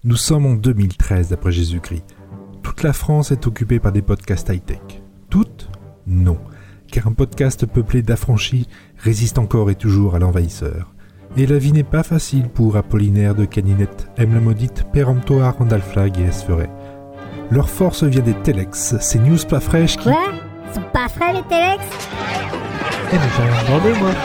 Nous sommes en 2013 après Jésus-Christ. Toute la France est occupée par des podcasts high-tech. Toutes ? Non, car un podcast peuplé d'affranchis résiste encore et toujours à l'envahisseur. Et la vie n'est pas facile pour Apollinaire de Caninette, M. la maudite, Péremptoire, Randall-Flag et S-Feray. Leur force vient des Telex, ces news pas fraîches qui... Quoi ? Ils sont pas frais les Telex ? Eh mais j'ai rien demandé moi.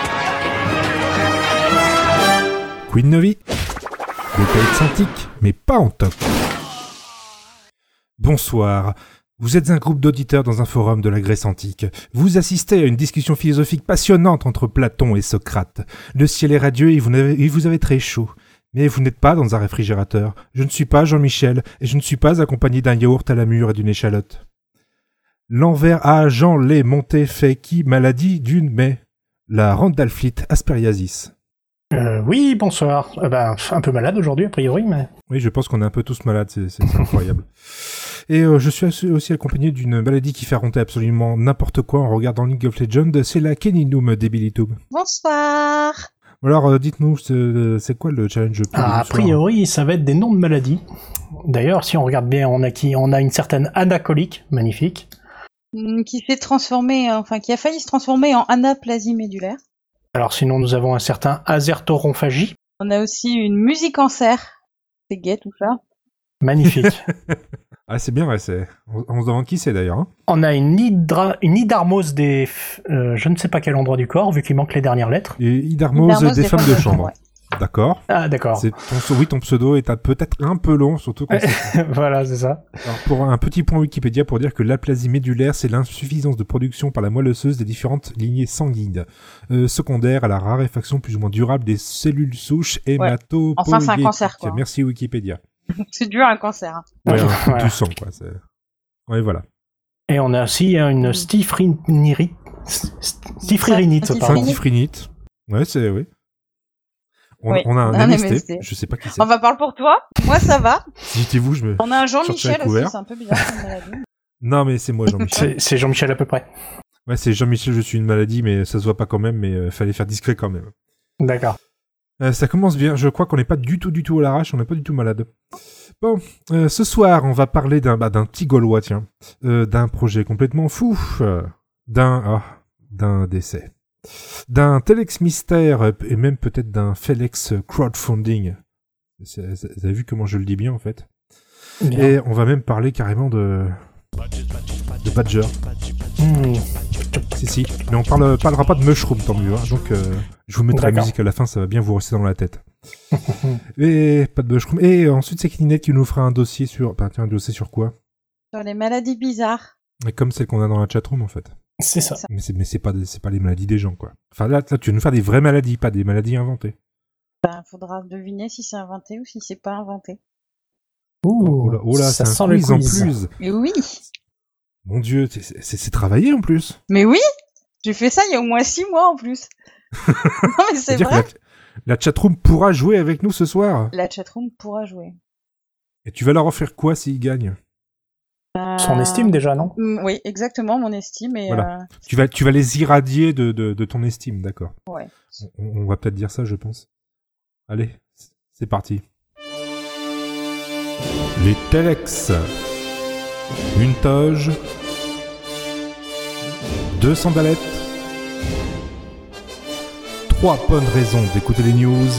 Queen Novi. Des Telex antiques, mais pas en toc. Bonsoir. Vous êtes un groupe d'auditeurs dans un forum de la Grèce antique. Vous assistez à une discussion philosophique passionnante entre Platon et Socrate. Le ciel est radieux et vous avez très chaud. Mais vous n'êtes pas dans un réfrigérateur. Je ne suis pas Jean-Michel et je ne suis pas accompagné d'un yaourt à la mûre et d'une échalote. L'envers à Jean l'est monté fait qui maladie d'une mais la Randall-Fleet Asperiasis. Oui, bonsoir. Un peu malade aujourd'hui, a priori, mais... Oui, je pense qu'on est un peu tous malades, c'est incroyable. Et je suis aussi accompagné d'une maladie qui fait raconter absolument n'importe quoi en regardant League of Legends, c'est la Keninum Debilitube. Bonsoir. Alors, dites-nous, c'est quoi le challenge pour A priori, ça va être des noms de maladies. D'ailleurs, si on regarde bien, on a une certaine anacolique, magnifique. Qui a failli se transformer en anaplasie médulaire. Alors sinon, nous avons un certain azertoronphagie. On a aussi une musicancer. C'est gay tout ça. Magnifique. Ah, c'est bien, ouais, on se demande qui c'est d'ailleurs. Hein. On a une hydarmose des... je ne sais pas quel endroit du corps, vu qu'il manque les dernières lettres. Et hydarmose des femmes de chambre. Ouais. D'accord. Ah, d'accord. Ton pseudo est peut-être un peu long, surtout quand Voilà, c'est ça. Alors, pour un petit point Wikipédia pour dire que l'aplasie médulaire, c'est l'insuffisance de production par la moelle osseuse des différentes lignées sanguines, secondaires à la raréfaction plus ou moins durable des cellules souches hématopoïétiques. Enfin, c'est un cancer, quoi. Merci Wikipédia. C'est dur un cancer. Hein. Ouais, Voilà. du sang, quoi. Ouais, voilà. Et on a aussi une styphrinite, pardon. Styphrinite. Ouais, c'est... Oui. On a un MST. Je sais pas qui c'est. On va parler pour toi. Moi, ça va. Dites-vous, On a un Jean-Michel aussi, c'est un peu bizarre comme maladie. Non, mais c'est moi, Jean-Michel. C'est Jean-Michel à peu près. Ouais, c'est Jean-Michel, je suis une maladie, mais ça se voit pas quand même, mais fallait faire discret quand même. D'accord. Ça commence bien, je crois qu'on n'est pas du tout à l'arrache, on n'est pas du tout malade. Bon, ce soir, on va parler d'un petit Gaulois, tiens. D'un projet complètement fou. D'un décès. D'un Telex mystère, et même peut-être d'un Felex crowdfunding. Vous avez vu comment je le dis bien, en fait. Bien. Et on va même parler carrément de Badger. Si. Mais on parlera pas de Mushroom, tant mieux. Hein. Donc, je vous mettrai la musique à la fin, ça va bien vous rester dans la tête. Et pas de Mushroom. Et ensuite, c'est Kininette qui nous fera un dossier sur... un dossier sur quoi ? Sur les maladies bizarres. Et comme celle qu'on a dans la chatroom, en fait. C'est ça. Mais c'est pas les maladies des gens, quoi. Enfin, là, tu vas nous faire des vraies maladies, pas des maladies inventées. Faudra deviner si c'est inventé ou si c'est pas inventé. Oh là, ça c'est un sent quiz le en quiz. plus. Mais oui. Mon Dieu, c'est travaillé en plus. Mais oui. J'ai fait ça il y a au moins 6 mois en plus. Non mais c'est vrai. Que la chatroom pourra jouer avec nous ce soir. La chatroom pourra jouer. Et tu vas leur offrir quoi s'ils gagnent ? Son estime déjà, non ? Oui, exactement, mon estime. Et voilà. Tu vas les irradier de ton estime, d'accord. Ouais. On va peut-être dire ça, je pense. Allez, c'est parti. Les Telex. Une toge. 2 sandalettes. 3 bonnes raisons d'écouter les news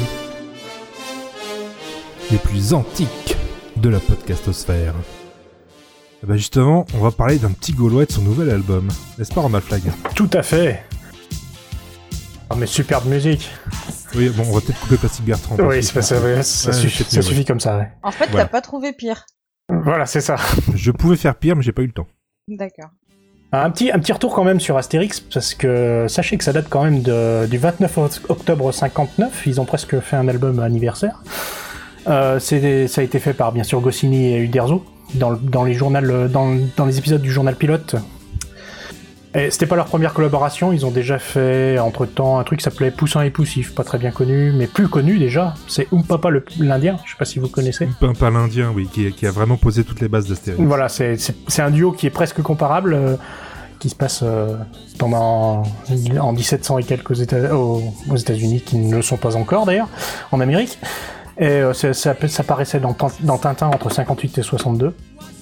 les plus antiques de la podcastosphère. Et bah justement, on va parler d'un petit Gaulois de son nouvel album. N'est-ce pas, Randall-Flag ? Tout à fait. Oh, mais superbe musique. Oui, bon, on va peut-être couper Plastic Bertrand. Oui, c'est pas ça, ça suffit comme ça. Ouais. En fait, voilà. T'as pas trouvé pire. Voilà, c'est ça. Je pouvais faire pire, mais j'ai pas eu le temps. D'accord. Un petit retour quand même sur Astérix, parce que sachez que ça date quand même du 29 octobre 59, ils ont presque fait un album anniversaire. Ça a été fait par, bien sûr, Goscinny et Uderzo, dans les épisodes du journal pilote. Et c'était pas leur première collaboration, ils ont déjà fait entre-temps un truc qui s'appelait Poussin et Poussif, pas très bien connu, mais plus connu déjà, c'est Papa l'Indien, je sais pas si vous connaissez. Papa l'Indien, oui, qui a vraiment posé toutes les bases d'Astérix. Voilà, c'est un duo qui est presque comparable, qui se passe en 1700 et quelques aux États-Unis, qui ne le sont pas encore d'ailleurs, en Amérique. Et ça paraissait dans Tintin entre 58 et 62.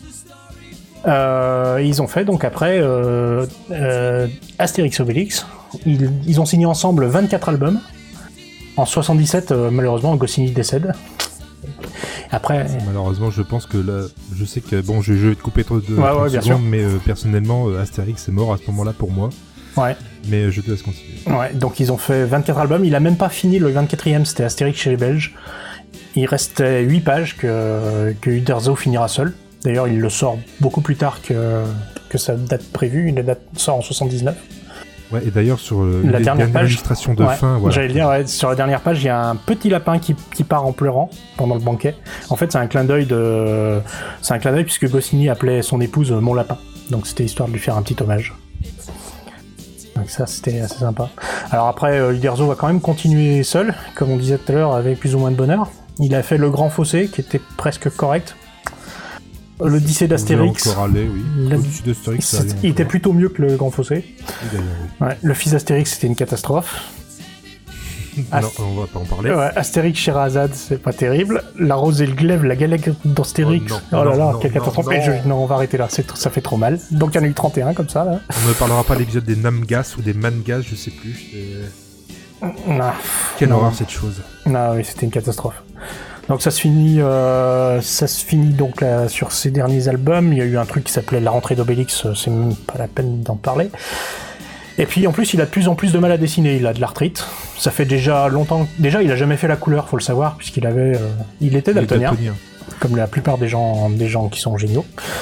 Ils ont fait donc après Astérix Obélix. Ils ont signé ensemble 24 albums. En 77, malheureusement, Goscinny décède. Après, malheureusement, je pense que là, je sais que bon, je vais te couper trop de bien sûr. mais personnellement, Astérix est mort à ce moment-là pour moi. Ouais. Mais je te laisse continuer. Ouais, donc ils ont fait 24 albums. Il a même pas fini le 24e, c'était Astérix chez les Belges. Il restait 8 pages que Uderzo finira seul. D'ailleurs, il le sort beaucoup plus tard que sa date prévue. La date sort en 79. Ouais, et d'ailleurs, sur la dernière page, illustration de fin, voilà. J'allais dire, sur la dernière page, il y a un petit lapin qui part en pleurant pendant le banquet. En fait, c'est un clin d'œil puisque Goscinny appelait son épouse Mon Lapin. Donc c'était histoire de lui faire un petit hommage. Donc ça, c'était assez sympa. Alors après, Uderzo va quand même continuer seul, comme on disait tout à l'heure, avec plus ou moins de bonheur. Il a fait Le Grand Fossé, qui était presque correct. L'Odyssée d'Astérix. L'Odyssée d'Astérix, il était plutôt mieux que Le Grand Fossé. Oui. Ouais, le fils d'Astérix, c'était une catastrophe. Non, on va pas en parler. Ouais, Astérix Scheherazade, c'est pas terrible. La Rose et le Glaive, la galette d'Astérix. Oh là là, quelle catastrophe. Non, on va arrêter là, ça fait trop mal. Donc il y en a eu 31 comme ça, là. On ne parlera pas de l'épisode des Namgas ou des Mangas, je sais plus. Quelle horreur cette chose. Non, oui, c'était une catastrophe. Donc ça se finit donc là, sur ces derniers albums. Il y a eu un truc qui s'appelait La rentrée d'Obélix, c'est même pas la peine d'en parler. Et puis en plus, il a de plus en plus de mal à dessiner, il a de l'arthrite. Ça fait déjà longtemps. Déjà, il a jamais fait la couleur, faut le savoir, puisqu'il était daltonien. Comme la plupart des gens qui sont géniaux.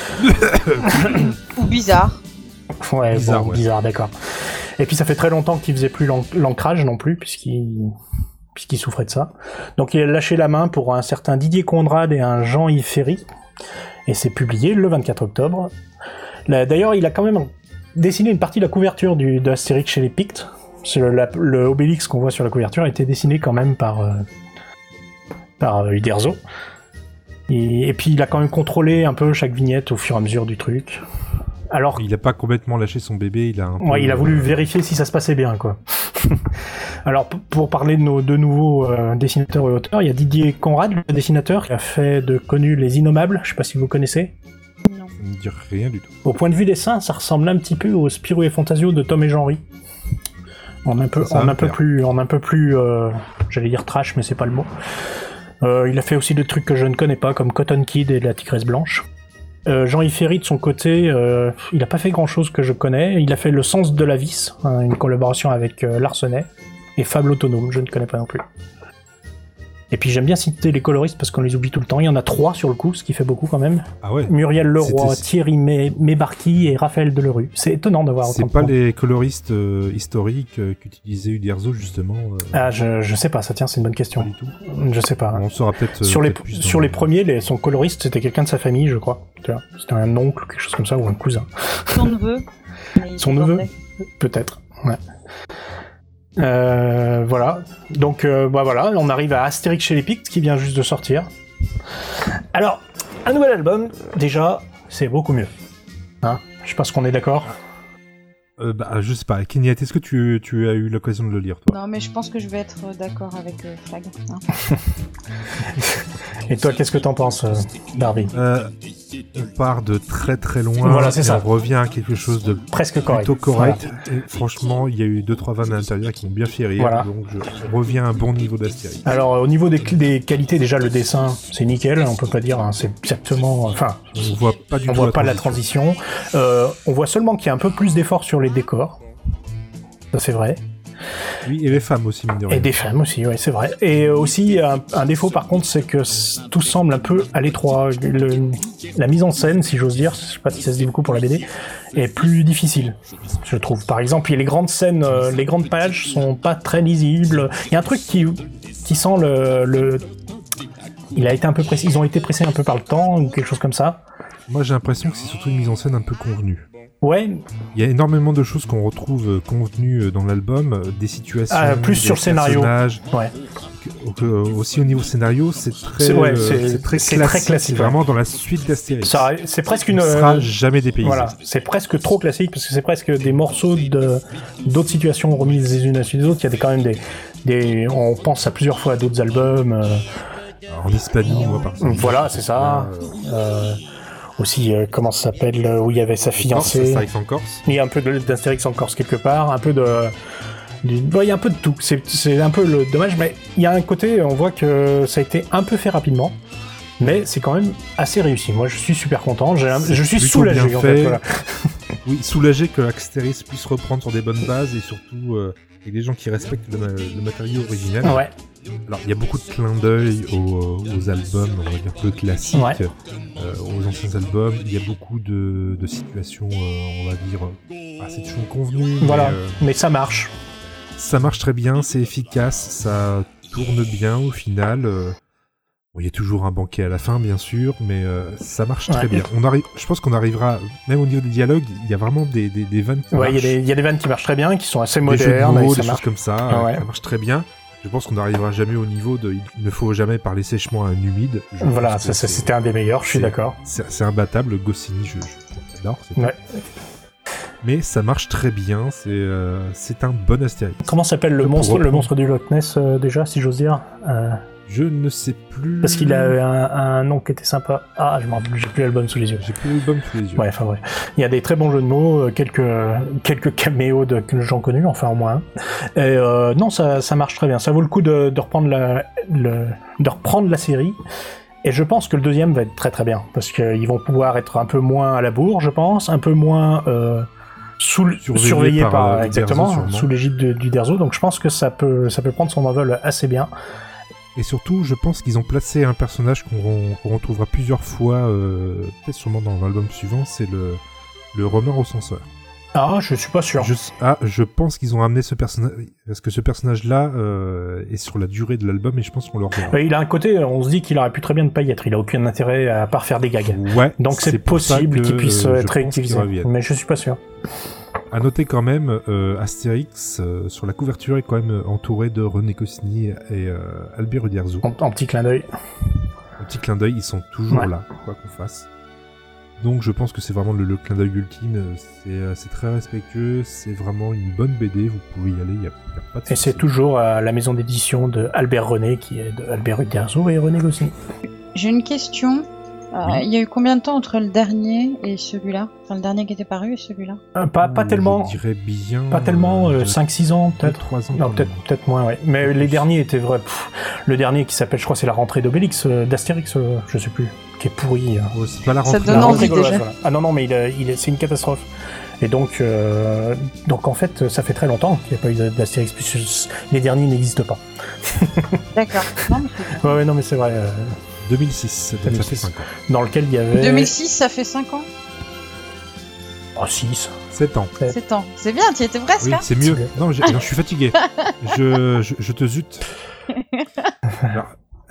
Ou bizarre. Ouais, bizarre, d'accord. Et puis ça fait très longtemps qu'il faisait plus l'ancrage non plus, puisqu'il souffrait de ça. Donc il a lâché la main pour un certain Didier Conrad et un Jean-Yves Ferry, et c'est publié le 24 octobre. D'ailleurs, il a quand même dessiné une partie de la couverture de Astérix chez les Pictes. Le Obélix qu'on voit sur la couverture a été dessiné quand même par Uderzo. Et puis il a quand même contrôlé un peu chaque vignette au fur et à mesure du truc. Alors, il a pas complètement lâché son bébé, il a voulu vérifier si ça se passait bien, quoi. Alors, pour parler de nos deux nouveaux dessinateurs et auteurs, il y a Didier Conrad, le dessinateur, qui a fait de connu Les Innommables, je sais pas si vous connaissez. Non. Ça me dit rien du tout. Au point de vue dessin, ça ressemble un petit peu au Spirou et Fantasio de Tom et Jean-Ry. En un peu plus, j'allais dire trash, mais c'est pas le mot. Il a fait aussi des trucs que je ne connais pas, comme Cotton Kid et La Tigresse Blanche. Jean-Yves Ferry, de son côté, il a pas fait grand-chose que je connais. Il a fait Le Sens de la Vis, une collaboration avec Larsenet, et Fable Autonome, je ne connais pas non plus. Et puis j'aime bien citer les coloristes parce qu'on les oublie tout le temps. Il y en a 3 sur le coup, ce qui fait beaucoup quand même. Ah ouais. Muriel Leroy, Thierry Mébarki et Raphaël Delerue. C'est étonnant d'avoir autant de C'est pas noms. les coloristes historiques qu'utilisait Uderzo justement Ah, je sais pas, ça tient, c'est une bonne question. Pas du tout. Je sais pas. On saura peut-être Sur peut-être les premiers, son coloriste, c'était quelqu'un de sa famille, je crois. Tu vois, c'était un oncle ou quelque chose comme ça, ou un cousin. Son neveu. Son neveu, peut-être. Ouais. Voilà. Donc, voilà, on arrive à Astérix chez les Pictes, qui vient juste de sortir. Alors, un nouvel album, déjà, c'est beaucoup mieux. Hein, je sais pas si on est d'accord. Je sais pas, Kenyat, est-ce que tu as eu l'occasion de le lire, toi? Non, mais je pense que je vais être d'accord avec Flag. Hein. Et toi, qu'est-ce que t'en penses, Darby? On part de très très loin, voilà, c'est ça. On revient à quelque chose de presque correct. Plutôt correct. Voilà. Et franchement, il y a eu 2-3 vannes à l'intérieur qui m'ont bien fait rire, voilà. Donc je reviens à un bon niveau d'Astérix. Alors, au niveau des qualités, déjà, le dessin, c'est nickel, on peut pas dire, hein, c'est exactement... Enfin, on voit pas du tout la transition. On voit seulement qu'il y a un peu plus d'efforts sur les décors. Ça, c'est vrai. Oui, et les femmes aussi, mine de rien. Et des femmes aussi, ouais, c'est vrai. Et aussi, un défaut, par contre, c'est que tout semble un peu à l'étroit. La mise en scène, si j'ose dire, je sais pas si ça se dit beaucoup pour la BD, est plus difficile, je trouve. Par exemple, les grandes scènes, les grandes pages sont pas très lisibles. Il y a un truc qui sent il a été un peu pressé, ils ont été pressés un peu par le temps, ou quelque chose comme ça. Moi, j'ai l'impression que c'est surtout une mise en scène un peu convenue. Ouais. Il y a énormément de choses qu'on retrouve convenues dans l'album, des situations, plus sur le scénario. Ouais. Aussi au niveau scénario, c'est très classique. C'est vraiment dans la suite d'Astérix. C'est presque une. On sera jamais dépaysé. Voilà, c'est presque trop classique parce que c'est presque des morceaux d'autres situations remises les unes à la suite des autres. Il y a quand même des. On pense à plusieurs fois à d'autres albums. En Hispanie, moi, par exemple. Voilà, c'est ça. Aussi, comment ça s'appelle, où il y avait sa fiancée. Astérix en Corse. Il y a un peu d'Astérix en Corse quelque part, un peu il y a un peu de tout. C'est un peu le dommage, mais il y a un côté, on voit que ça a été un peu fait rapidement, mais c'est quand même assez réussi. Moi, je suis super content. Je suis soulagé, bien en fait. Voilà. Oui, soulagé que Astérix puisse reprendre sur des bonnes bases et surtout avec des gens qui respectent le matériau original. Ouais. Alors, il y a beaucoup de clins d'œil aux albums, on va dire peu classiques, aux anciens albums. Il y a beaucoup de situations, on va dire, c'est toujours convenu. Voilà, mais ça marche. Ça marche très bien, c'est efficace, ça tourne bien au final. Bon, il y a toujours un banquet à la fin, bien sûr, mais ça marche très bien. Je pense qu'on arrivera, même au niveau des dialogues, il y a vraiment des vannes qui marchent. Il y a des vannes qui marchent très bien, qui sont assez modernes. Des jeux de mots, des choses comme ça, ça marche très bien. Je pense qu'on n'arrivera jamais au niveau de... Il ne faut jamais parler sèchement à un humide. Voilà, c'était un des meilleurs, je suis d'accord. C'est imbattable, Goscinny, j'adore. Mais ça marche très bien, c'est un bon Astérix. Comment s'appelle le monstre du Loch Ness, déjà, si j'ose dire Je ne sais plus... Parce qu'il a un nom qui était sympa. Ah, je m'en rappelle, j'ai plus l'album sous les yeux. Ouais, enfin bref. Il y a des très bons jeux de mots, quelques caméos que j'en connais, enfin au moins un. Et non, ça marche très bien. Ça vaut le coup de reprendre la série. Et je pense que le deuxième va être très très bien. Parce qu'ils vont pouvoir être un peu moins à la bourre, je pense. Un peu moins... surveillé par exactement, sous l'égide du Derzo. Donc je pense que ça peut prendre son envol assez bien. Et surtout, je pense qu'ils ont placé un personnage qu'on retrouvera plusieurs fois, peut-être sûrement dans l'album suivant, c'est le renard au censeur. Ah, je suis pas sûr. Je pense qu'ils ont amené ce personnage, parce que ce personnage-là est sur la durée de l'album et je pense qu'on le reverra. Il a un côté, on se dit qu'il aurait pu très bien ne pas y être, il a aucun intérêt à part faire des gags. Ouais. Donc c'est possible qu'il puisse être réutilisé, mais je suis pas sûr. À noter quand même, Astérix, sur la couverture, est quand même entouré de René Goscinny et Albert Uderzo. En petit clin d'œil. Un petit clin d'œil, ils sont toujours là, quoi qu'on fasse. Donc je pense que c'est vraiment le clin d'œil ultime, c'est très respectueux, c'est vraiment une bonne BD, vous pouvez y aller, il n'y a pas de souci. Et c'est toujours à la maison d'édition de Albert René, qui est de Albert Uderzo et René Goscinny. J'ai une question. Il y a eu combien de temps entre le dernier et celui-là ? Enfin, le dernier qui était paru et celui-là ? Pas tellement. Je dirais bien. Pas tellement, 5-6 ans, peut-être. 3 ans. Non, peut-être moins, ouais. Mais les derniers étaient vrais. Le dernier qui s'appelle, je crois, c'est la rentrée d'Obélix, d'Astérix, je sais plus, qui est pourri. C'est pas la rentrée. Ça te donne envie déjà. Voilà. Ah non, mais c'est une catastrophe. Et donc en fait, ça fait très longtemps qu'il n'y a pas eu d'Astérix, puisque les derniers n'existent pas. D'accord. Non, mais c'est vrai. 2006, ça fait 5 ans. Dans lequel il y avait... 2006, ça fait 5 ans ? Oh, 6. 7 ans. 7 ans. C'est bien, tu y étais presque. Oui, hein. c'est mieux. Non, je suis fatigué. Je te zute. Alors,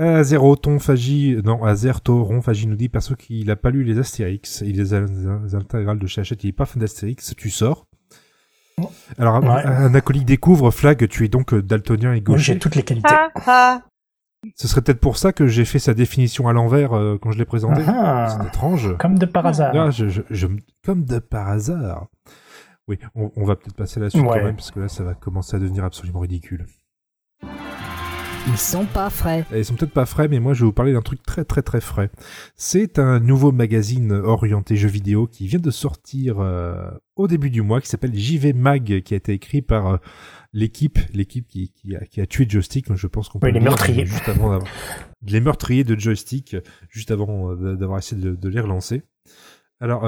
Azertoronphagie nous dit, perso qu'il a pas lu les Astérix, il les intégrales de chez Hachette, il est pas fan d'Astérix, tu sors. Alors, un acolyte découvre, Flag, tu es donc daltonien et gaucher. Oui, j'ai toutes les qualités. Ce serait peut-être pour ça que j'ai fait sa définition à l'envers quand je l'ai présenté. C'est étrange. Comme de par hasard. Là, comme de par hasard. Oui, on va peut-être passer à la suite quand même, parce que là, ça va commencer à devenir absolument ridicule. Ils sont pas frais. Ils sont peut-être pas frais, mais moi, je vais vous parler d'un truc très très très frais. C'est un nouveau magazine orienté jeux vidéo qui vient de sortir au début du mois, qui s'appelle JV Mag, qui a été écrit par... l'équipe qui a tué Joystick, je pense qu'on peut les meurtriers. Juste avant les meurtriers de Joystick, juste avant d'avoir essayé de les relancer. Alors,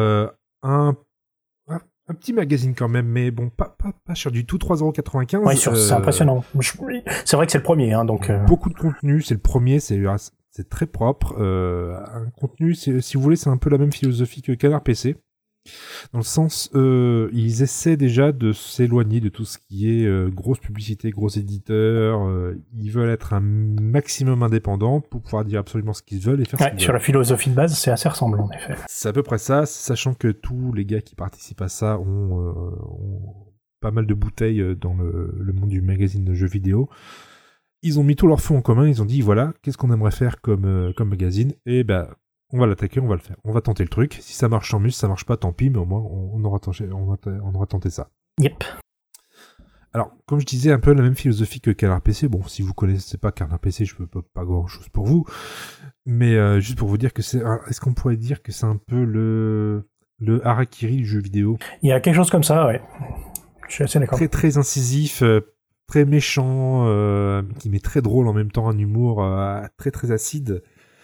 un petit magazine quand même, mais bon, pas cher du tout, 3,95€. Ouais, c'est impressionnant. C'est vrai que c'est le premier, hein, donc... Beaucoup de contenu, c'est le premier, c'est très propre. Un contenu, si vous voulez, c'est un peu la même philosophie que Canard PC. Dans le sens, ils essaient déjà de s'éloigner de tout ce qui est grosse publicité, gros éditeurs. Ils veulent être un maximum indépendants pour pouvoir dire absolument ce qu'ils veulent et faire ce qu'ils veulent. Sur la philosophie de base, c'est assez ressemblant, en effet. C'est à peu près ça, sachant que tous les gars qui participent à ça ont pas mal de bouteilles dans le monde du magazine de jeux vidéo. Ils ont mis tous leurs fonds en commun, ils ont dit, voilà, qu'est-ce qu'on aimerait faire comme magazine ? Et on va l'attaquer, on va le faire. On va tenter le truc. Si ça marche, tant mieux. Si ça marche pas, tant pis. Mais au moins, on aura tenté ça. Yep. Alors, comme je disais, un peu la même philosophie que Canard PC. Bon, si vous connaissez pas Canard PC, je peux pas grand-chose pour vous. Mais juste pour vous dire que est-ce qu'on pourrait dire que c'est un peu le harakiri du jeu vidéo? Il y a quelque chose comme ça, ouais. Je suis assez d'accord. Très, très incisif, très méchant, qui met très drôle en même temps, un humour très, très acide.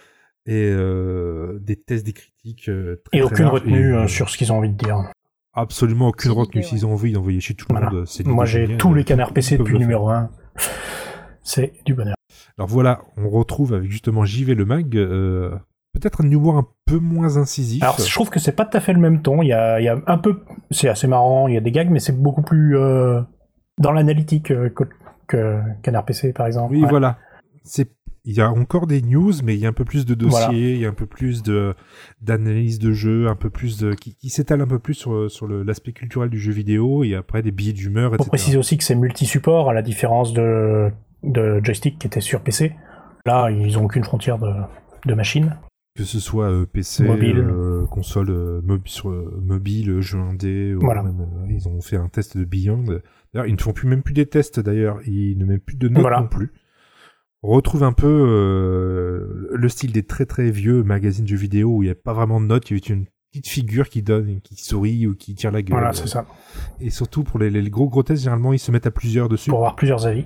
Et des tests, des critiques très, et aucune larges, retenue sur ce qu'ils ont envie de dire. Absolument aucune retenue. Ouais. S'ils ont envie d'envoyer chez tout le monde, c'est Moi, j'ai tous les canards PC depuis le numéro 1. C'est du bonheur. Alors voilà, on retrouve avec justement JV le mag, peut-être un humour un peu moins incisif. Alors, je trouve que c'est pas tout à fait le même ton. Il y a un peu... C'est assez marrant, il y a des gags, mais c'est beaucoup plus dans l'analytique que Canard PC, par exemple. Oui, Ouais. voilà. Il y a encore des news, mais il y a un peu plus de dossiers, Voilà. il y a un peu plus d'analyse de jeu, un peu plus qui s'étale un peu plus sur l'aspect culturel du jeu vidéo, et après des billets d'humeur, etc. Faut préciser aussi que c'est multi-support, à la différence de joystick qui était sur PC. Là, ils ont aucune frontière de machine. Que ce soit PC, Mobile. console mobile, jeu indé, ou Voilà. même, ils ont fait un test de Beyond. D'ailleurs, ils ne font même plus des tests, d'ailleurs, ils ne mettent plus de notes Voilà. non plus. On retrouve un peu le style des très très vieux magazines de jeux vidéo où il n'y a pas vraiment de notes, il y a une petite figure qui donne, qui sourit ou qui tire la gueule. Voilà, c'est ça. Et surtout pour les gros grotesques, généralement ils se mettent à plusieurs dessus. Pour avoir plusieurs avis.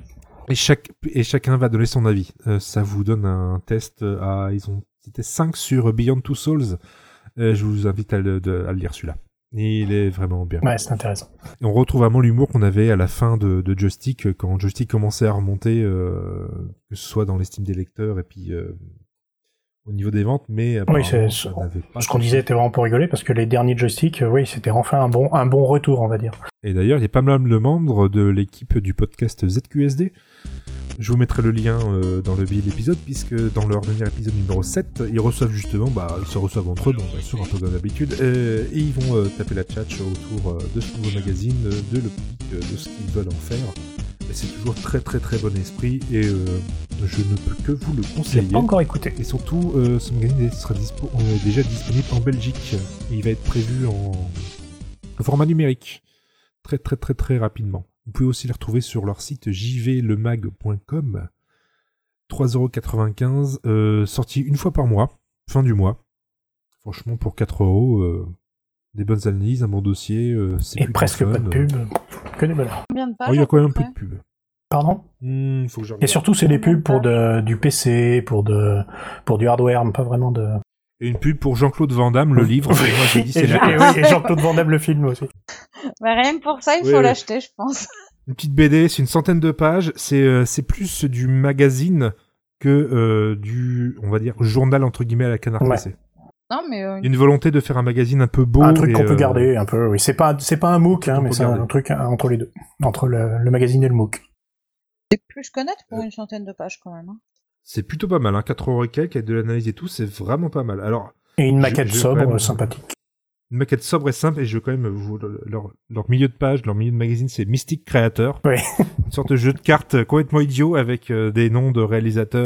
Et chacun va donner son avis. Ça vous donne un test c'était 5 sur Beyond Two Souls. Je vous invite à le lire celui-là. Et il est vraiment bien. Ouais, c'est intéressant. Et on retrouve vraiment l'humour qu'on avait à la fin de Joystick, quand Joystick commençait à remonter, que ce soit dans l'estime des lecteurs et puis au niveau des ventes, mais Oui, ça n'avait pas ce qu'on disait était vraiment pour rigoler, parce que les derniers joysticks, oui, c'était enfin un bon retour, on va dire. Et d'ailleurs, il y a pas mal de membres de l'équipe du podcast ZQSD. Je vous mettrai le lien dans le billet de l'épisode, puisque dans leur dernier épisode numéro 7, ils reçoivent justement, ils se reçoivent entre eux, bon, bien sûr, un peu comme d'habitude, et ils vont taper la tchatch autour de ce nouveau magazine, de l'optique, de ce qu'ils veulent en faire. Et c'est toujours très très très bon esprit, et je ne peux que vous le Je l'ai conseiller. pas encore écouté. Et surtout, ce magazine sera déjà disponible en Belgique. Et il va être prévu en format numérique. Très très très très rapidement. Vous pouvez aussi les retrouver sur leur site jvlemag.com. 3,95€, sorti une fois par mois, fin du mois. Franchement, pour 4€, des bonnes analyses, un bon dossier. C'est Et plutôt presque fun. pas de pub. Que des bonheurs. Combien de pages Oh, il y a à quand même un peu peu de près pub. Pardon? Faut que je Et regarde. surtout, c'est des pubs pour du PC, pour du hardware, mais pas vraiment de... Et une pub pour Jean-Claude Van Damme, le livre. Moi, j'ai dit, c'est Et Jean-Claude Van Damme, le film aussi. Bah, rien que pour ça, il Oui, faut oui. l'acheter, je pense. Une petite BD, c'est une centaine de pages. C'est plus du magazine que du, on va dire, journal entre guillemets à la Canard Ouais. PC. Non, mais Il y a une volonté de faire un magazine un peu beau. Un truc et, qu'on peut garder, un peu, oui. C'est pas un MOOC, hein, qu'on mais peut c'est garder. un truc entre les deux. Entre le magazine et le MOOC. c'est plus que net pour une centaine de pages quand même. Hein. C'est plutôt pas mal, hein. 4€ et quelques, avec de l'analyse et tout, c'est vraiment pas mal. Alors, Et une maquette je vais sobre, quand même- sympathique. une maquette sobre et simple, et je veux quand même vous, leur milieu de page, leur milieu de magazine, c'est Mystic Creator. Oui. Une sorte de jeu de cartes complètement idiot avec des noms de réalisateurs.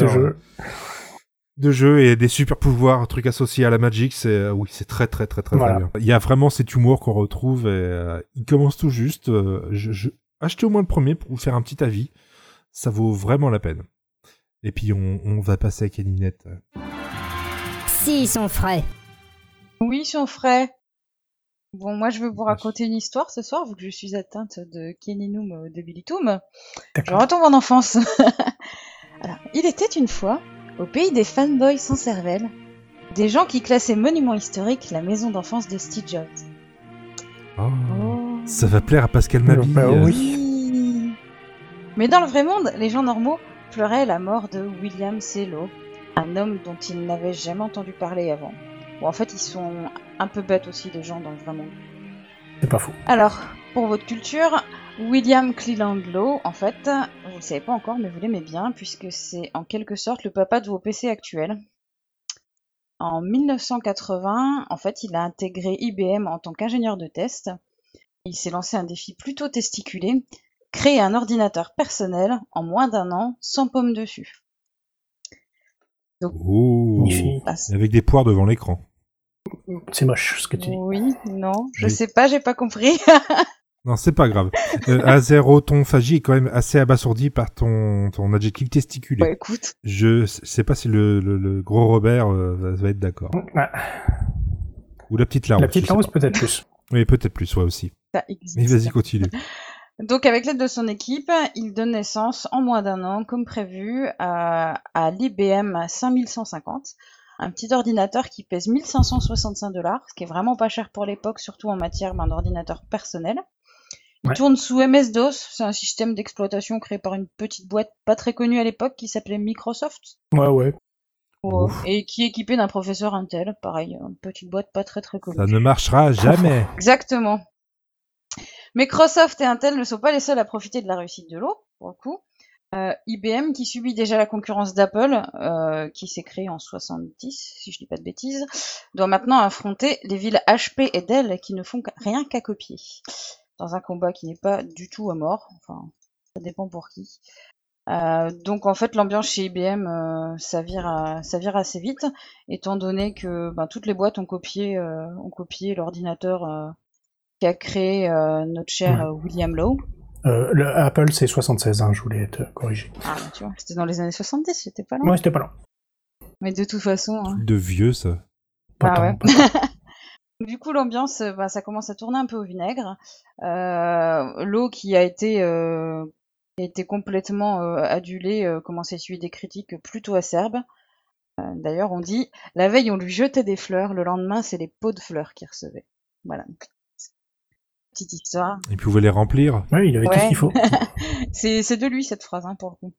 De jeux et des super pouvoirs, trucs associés à la Magic, oui, c'est très très très très, Voilà. très bien. Il y a vraiment cet humour qu'on retrouve et il commence tout juste. Achetez au moins le premier pour vous faire un petit avis, ça vaut vraiment la peine. Et puis on va passer à Keninette. Si, ils sont frais. Oui, ils sont frais. Bon, moi, je vais vous raconter une histoire ce soir, vu que je suis atteinte de Keninum debilitum. Je D'accord. retombe en enfance. Alors, il était une fois, au pays des fanboys sans cervelle, des gens qui classaient monument historique la maison d'enfance de Steve Jobs. Oh, Oh. ça va plaire à Pascal Mabille. Bah oui. Oui. Mais dans le vrai monde, les gens normaux pleuraient la mort de William C. Lowe, un homme dont ils n'avaient jamais entendu parler avant. Bon, en fait, ils sont un peu bêtes aussi, les gens dans le vrai monde. C'est pas fou. Alors, pour votre culture, William Cleland Lowe, en fait, vous le savez pas encore, mais vous l'aimez bien, puisque c'est en quelque sorte le papa de vos PC actuels. En 1980, en fait, il a intégré IBM en tant qu'ingénieur de test. Il s'est lancé un défi plutôt testiculé, créer un ordinateur personnel en moins d'1 an, sans pomme dessus. Oh, Magnifique. Ah, avec des poires devant l'écran. C'est moche, ce que tu dis. oui, non, je Oui. sais pas, j'ai pas compris. Non, c'est pas grave. Azérotonphagie est quand même assez abasourdi par ton adjectif testiculé. Bah écoute, Je sais pas si le gros Robert va être d'accord. Ah, Ou la petite Larousse. la petite je sais Larousse, pas. peut-être plus. Oui, peut-être plus, ouais aussi. ça existe. Mais vas-y, continue. Donc, avec l'aide de son équipe, il donne naissance en moins d'1 an, comme prévu, à l'IBM 5150, un petit ordinateur qui pèse 1565 $, ce qui est vraiment pas cher pour l'époque, surtout en matière d'ordinateur personnel. Il Ouais. tourne sous MS-DOS, c'est un système d'exploitation créé par une petite boîte pas très connue à l'époque qui s'appelait Microsoft, Ouais. Ouf. et qui est équipé d'un processeur Intel, pareil, une petite boîte pas très connue. Ça ne marchera jamais. Exactement. Microsoft et Intel ne sont pas les seuls à profiter de la réussite de l'eau, pour le coup. IBM, qui subit déjà la concurrence d'Apple, qui s'est créée en 70, si je dis pas de bêtises, doit maintenant affronter les villes HP et Dell qui ne font rien qu'à copier. Dans un combat qui n'est pas du tout à mort, enfin, ça dépend pour qui. Donc en fait, l'ambiance chez IBM, ça vire assez vite, étant donné que toutes les boîtes ont copié l'ordinateur qu'a créé notre cher William Lowe. Le Apple, c'est 76, je voulais être corrigé. Ah, tu vois, c'était dans les années 70, c'était pas loin. Ouais, c'était pas long. Mais de toute façon... Truc de vieux, ça. Pas Ah tant, ouais. pas tant. Du coup, l'ambiance, ça commence à tourner un peu au vinaigre. L'eau qui a été complètement adulée commence à essuyer des critiques plutôt acerbes. D'ailleurs, on dit, la veille, on lui jetait des fleurs, le lendemain, c'est les pots de fleurs qu'il recevait. Voilà. Petite histoire. Il pouvait les remplir. Ouais, il avait tout ce qu'il faut. C'est de lui, cette phrase, pour le coup.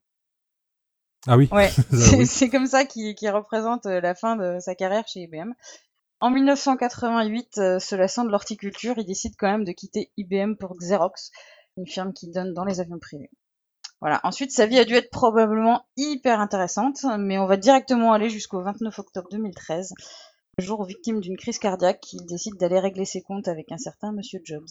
Ah oui. Ouais, Ah oui. c'est comme ça qu'il représente la fin de sa carrière chez IBM. En 1988, se lassant de l'horticulture, il décide quand même de quitter IBM pour Xerox, une firme qui donne dans les avions privés. Voilà. Ensuite, sa vie a dû être probablement hyper intéressante, mais on va directement aller jusqu'au 29 octobre 2013, le jour où, victime d'une crise cardiaque, il décide d'aller régler ses comptes avec un certain Monsieur Jobs.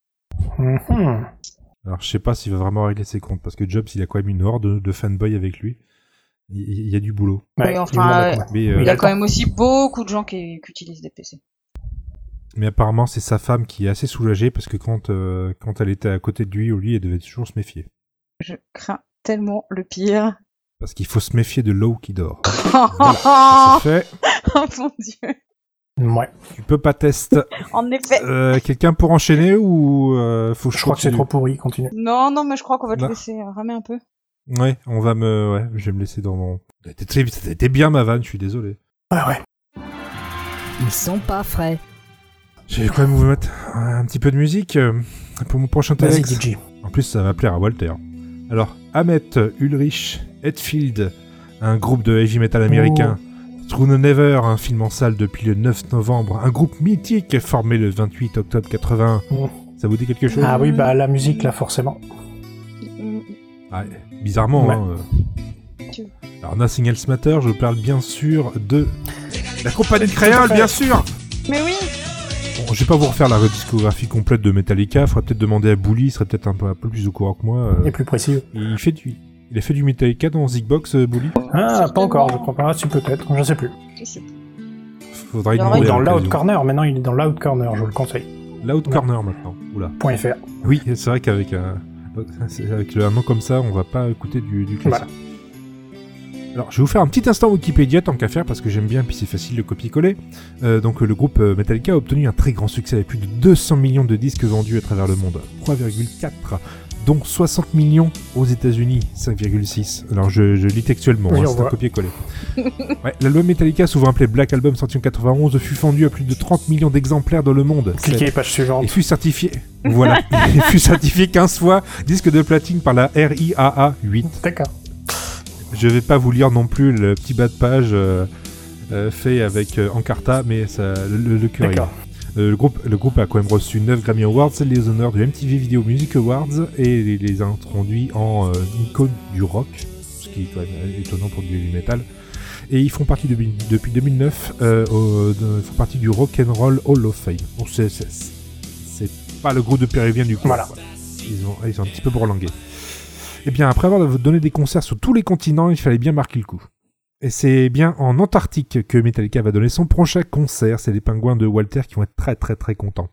Mhm. Alors, je sais pas s'il va vraiment régler ses comptes, parce que Jobs, il a quand même une horde de fanboys avec lui. Il y a du boulot. Ouais, Oui, enfin, du monde à combattre. Mais, Il y a D'accord. quand même aussi beaucoup de gens qui utilisent des PC. mais apparemment, c'est sa femme qui est assez soulagée, parce que quand elle était à côté de lui, elle devait toujours se méfier. Je crains tellement le pire. Parce qu'il faut se méfier de l'eau qui dort. Voilà, ça c'est fait. Oh mon dieu. Ouais. Tu peux pas tester. En effet. Quelqu'un pour enchaîner ou faut que Je crois que c'est continue trop pourri, continue. Non, mais je crois qu'on va te Non. laisser ramer un peu. Ouais, je vais me laisser dans mon... C'était bien ma vanne, je suis désolé. Ouais. Ils sont pas frais. Je vais quand même vous mettre un petit peu de musique pour mon prochain Vas-y, Telex. DJ. En plus, ça va plaire à Walter. Alors, Ahmet Ulrich Hetfield, un groupe de heavy metal américain. Through the Never, un film en salle depuis le 9 novembre. Un groupe mythique formé le 28 octobre 81. Ça vous dit quelque chose? Ah oui, la musique, là, forcément. Ah, bizarrement, Ouais. Alors, Nothing Else Matter, je parle bien sûr de la compagnie créole, bien sûr. Mais oui. Bon, je vais pas vous refaire la discographie complète de Metallica. Faudrait peut-être demander à Bouli, il serait peut-être un peu plus au courant que moi. Et plus précis. Il a fait du Metallica dans Zigbox, Bouli. Ah, pas encore, je crois pas. Ah, si, peut-être, je sais plus. Je sais plus. Faudrait y Alors, demander. Dans à Loud l'occasion. Corner, maintenant il est dans Loud Corner, je vous le conseille. Loud Corner maintenant. Oula. .fr. Oui, c'est vrai qu'avec un nom comme ça, on va pas écouter du classique. Voilà. Alors, je vais vous faire un petit instant Wikipédia tant qu'à faire parce que j'aime bien, puis c'est facile de copier-coller. Donc, le groupe Metallica a obtenu un très grand succès avec plus de 200 millions de disques vendus à travers le monde. 3,4, dont 60 millions aux États-Unis, 5,6. Alors, je lis textuellement, Oui, on c'est un voit. copier-coller. Ouais, l'album Metallica, souvent appelé Black Album, sorti en 91, fut vendu à plus de 30 millions d'exemplaires dans le monde. Cliquez, page suivante. Il fut certifié. Voilà. Il fut certifié 15 fois disque de platine par la RIAA 8. D'accord. Je vais pas vous lire non plus le petit bas de page fait avec Encarta, mais ça, le cœur. D'accord. Le groupe a quand même reçu 9 Grammy Awards, les honneurs du MTV Video Music Awards, et les a introduits en icône du rock, ce qui est quand même étonnant pour du heavy metal. Et ils font partie depuis 2009, ils font partie du Rock and Roll Hall of Fame. Donc c'est pas le groupe de Péruvien du coup. Voilà. Ils sont un petit peu bourlingués. Et bien, après avoir donné des concerts sur tous les continents, il fallait bien marquer le coup. Et c'est bien en Antarctique que Metallica va donner son prochain concert. C'est les pingouins de Walter qui vont être très très très contents.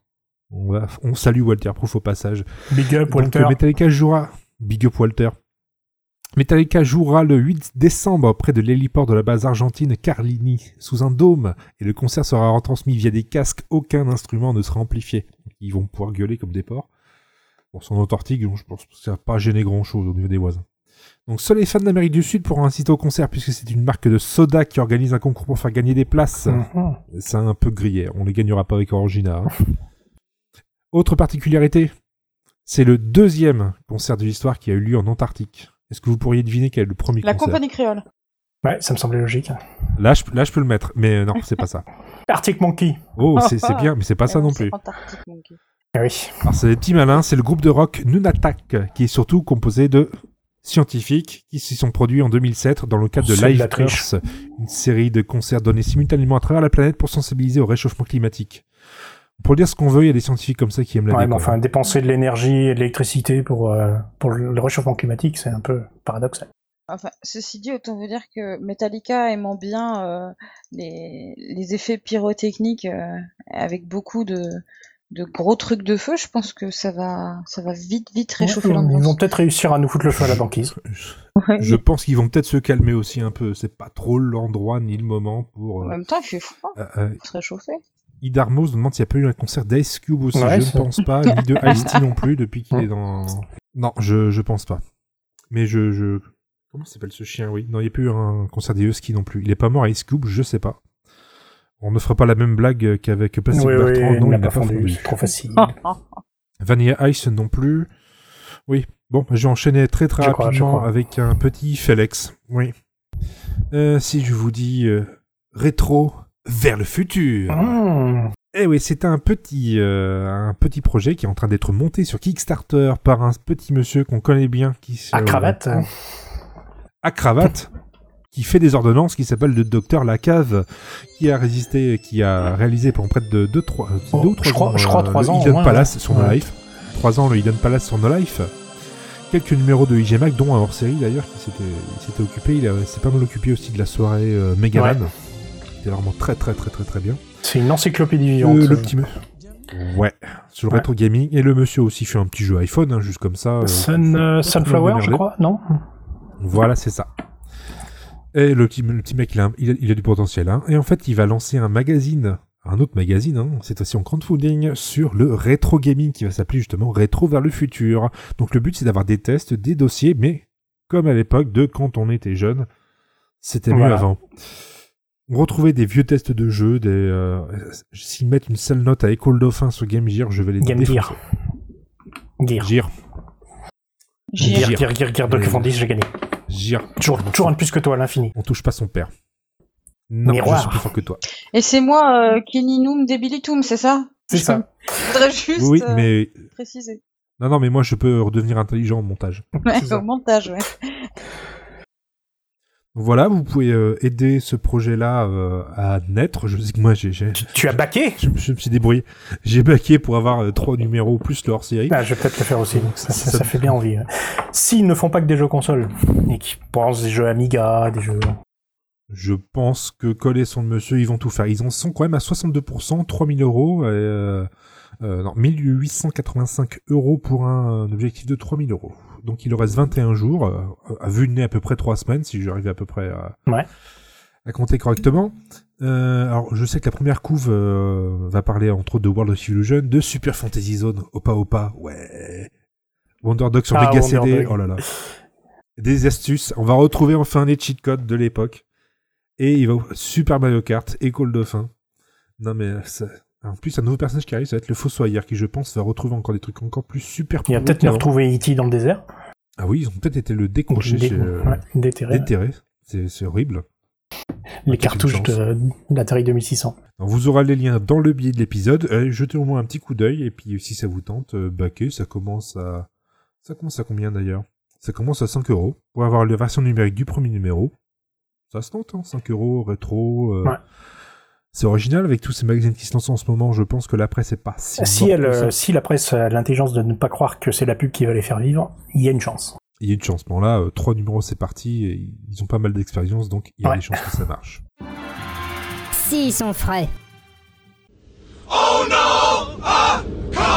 On salue Walter Proof au passage. Big up, Donc, Walter. Metallica jouera... Big up, Walter. Metallica jouera le 8 décembre près de l'héliport de la base argentine Carlini, sous un dôme, et le concert sera retransmis via des casques, aucun instrument ne sera amplifié. Ils vont pouvoir gueuler comme des porcs. Bon, son Antarctique, je pense que ça va pas gêner grand-chose au niveau des voisins. Donc seuls les fans d'Amérique du Sud pourront assister au concert, puisque c'est une marque de soda qui organise un concours pour faire gagner des places. C'est un peu grillé, on les gagnera pas avec Orangina. Hein. Autre particularité, c'est le 2e concert de l'histoire qui a eu lieu en Antarctique. Est-ce que vous pourriez deviner quel est le premier La concert? compagnie créole. Ouais, ça me semblait logique. Là, je peux le mettre, mais non, c'est pas ça. Arctic Monkey. Oh, c'est bien, mais c'est pas ça non plus. Antarctique Monkey. Ah oui. Alors, c'est des petits malins, c'est le groupe de rock Nunatak, qui est surtout composé de scientifiques qui s'y sont produits en 2007 dans le cadre de C'est de Live la triche. Earth, une série de concerts donnés simultanément à travers la planète pour sensibiliser au réchauffement climatique. Pour dire ce qu'on veut, il y a des scientifiques comme ça qui aiment la Ouais, mais déco. enfin, dépenser de l'énergie et de l'électricité pour le réchauffement climatique, c'est un peu paradoxal. Enfin, ceci dit, autant vous dire que Metallica aimant bien les effets pyrotechniques avec beaucoup de gros trucs de feu, je pense que ça va vite réchauffer Ils l'ambiance. vont peut-être réussir à nous foutre le feu à la banquise. Ouais. Je pense qu'ils vont peut-être se calmer aussi un peu. C'est pas trop l'endroit ni le moment pour... En même temps, il fait froid, se réchauffer. Idarmos nous demande s'il n'y a pas eu un concert d'Ice Cube aussi. Ouais, Je ne pense pas. Ni de Ice-T non plus depuis qu'il est dans... Non, je pense pas. Mais Comment s'appelle ce chien, oui? Non, il n'y a pas eu un concert des Huskies non plus. Il est pas mort à Ice Cube, je sais pas. On ne fera pas la même blague qu'avec Plastic Bertrand. Non, il n'a pas fondu. C'est trop facile. Vanilla Ice non plus. Oui. Bon, je vais enchaîner très Je rapidement crois. avec un petit Félix. Oui. Si je vous dis rétro vers le futur. Eh oui, c'est un petit projet qui est en train d'être monté sur Kickstarter par un petit monsieur qu'on connaît bien. À cravate. À cravate. Qui fait des ordonnances, qui s'appelle le docteur Lacave, qui a réalisé pendant près de 2 ou 3 ans, je crois 3 le ans, Hidden ouais, Palace ouais. sur No Life. 3 ans le Hidden Palace sur No Life. Quelques numéros de IGMAC, dont un hors-série d'ailleurs, qui s'était occupé. Il s'est pas mal occupé aussi de la soirée Megaman. C'était vraiment très bien. C'est une encyclopédie vivante. Le petit monsieur. Ouais, sur le rétro gaming. Et le monsieur aussi fait un petit jeu iPhone, hein, juste comme ça. Sunflower, je crois, non? Voilà, c'est ça. Et le petit mec, il a du potentiel. Hein. Et en fait, il va lancer un autre magazine, hein, cette fois-ci en crowdfunding, sur le rétro gaming, qui va s'appeler justement Rétro vers le futur. Donc le but, c'est d'avoir des tests, des dossiers, mais comme à l'époque de quand on était jeune, c'était mieux avant. Retrouver des vieux tests de jeux, s'ils mettent une sale note à École Dauphin sur Game Gear, je vais les défoncer. Gear. Doc Fondis, j'ai gagné. Gear. Toujours un de plus que toi à l'infini. On touche pas son père. Non, Miroir. je suis plus fort que toi. Et c'est moi, Keninum Debilitum, c'est ça? C'est ça. Je voudrais juste Oui, mais... préciser. Non, mais moi, je peux redevenir intelligent au montage. Ouais, au montage, ouais. Voilà, vous pouvez aider ce projet-là à naître. Je sais que moi, Tu as baqué? je me suis débrouillé. J'ai baqué pour avoir 3 numéros plus le hors-série. Ah, je vais peut-être le faire aussi. Ça fait bien envie. S'ils ne font pas que des jeux consoles, et qu'ils pensent des jeux Amiga, des jeux... Je pense que connaissant le monsieur, ils vont tout faire. Ils en sont quand même à 62%, 3000 euros. Non, 1885 euros pour un objectif de 3000 euros. Donc il leur reste 21 jours, à vue de nez à peu près 3 semaines, si j'arrive à peu près à compter correctement. Alors je sais que la première couve va parler entre autres de World of Illusion, de Super Fantasy Zone, Opa, ouais. Wonder Dog sur Mega CD, oh là là. Des astuces, on va retrouver enfin les cheat codes de l'époque. Et il va Super Mario Kart, École Dauphin. Non mais en plus un nouveau personnage qui arrive, ça va être le Fossoyeur qui je pense va retrouver encore des trucs encore plus super. Il va peut-être nous retrouver E.T. dans le désert. Ah oui, ils ont peut-être été le décrocher déterré. C'est horrible. Les cartouches de l'Atari 2600. Alors, vous aurez les liens dans le billet de l'épisode. Jetez au moins un petit coup d'œil et puis si ça vous tente, baquez. Ça commence à combien d'ailleurs? Ça commence à 5 euros pour avoir la version numérique du premier numéro. Ça se tente, hein, 5 euros, rétro. Ouais. C'est original avec tous ces magazines qui se lancent en ce moment. Je pense que la presse est pas si... Si la presse a l'intelligence de ne pas croire que c'est la pub qui va les faire vivre, il y a une chance. Il y a une chance. Bon là, 3 numéros c'est parti. Et ils ont pas mal d'expérience, donc il y a des chances que ça marche. Si, ils sont frais. Oh no!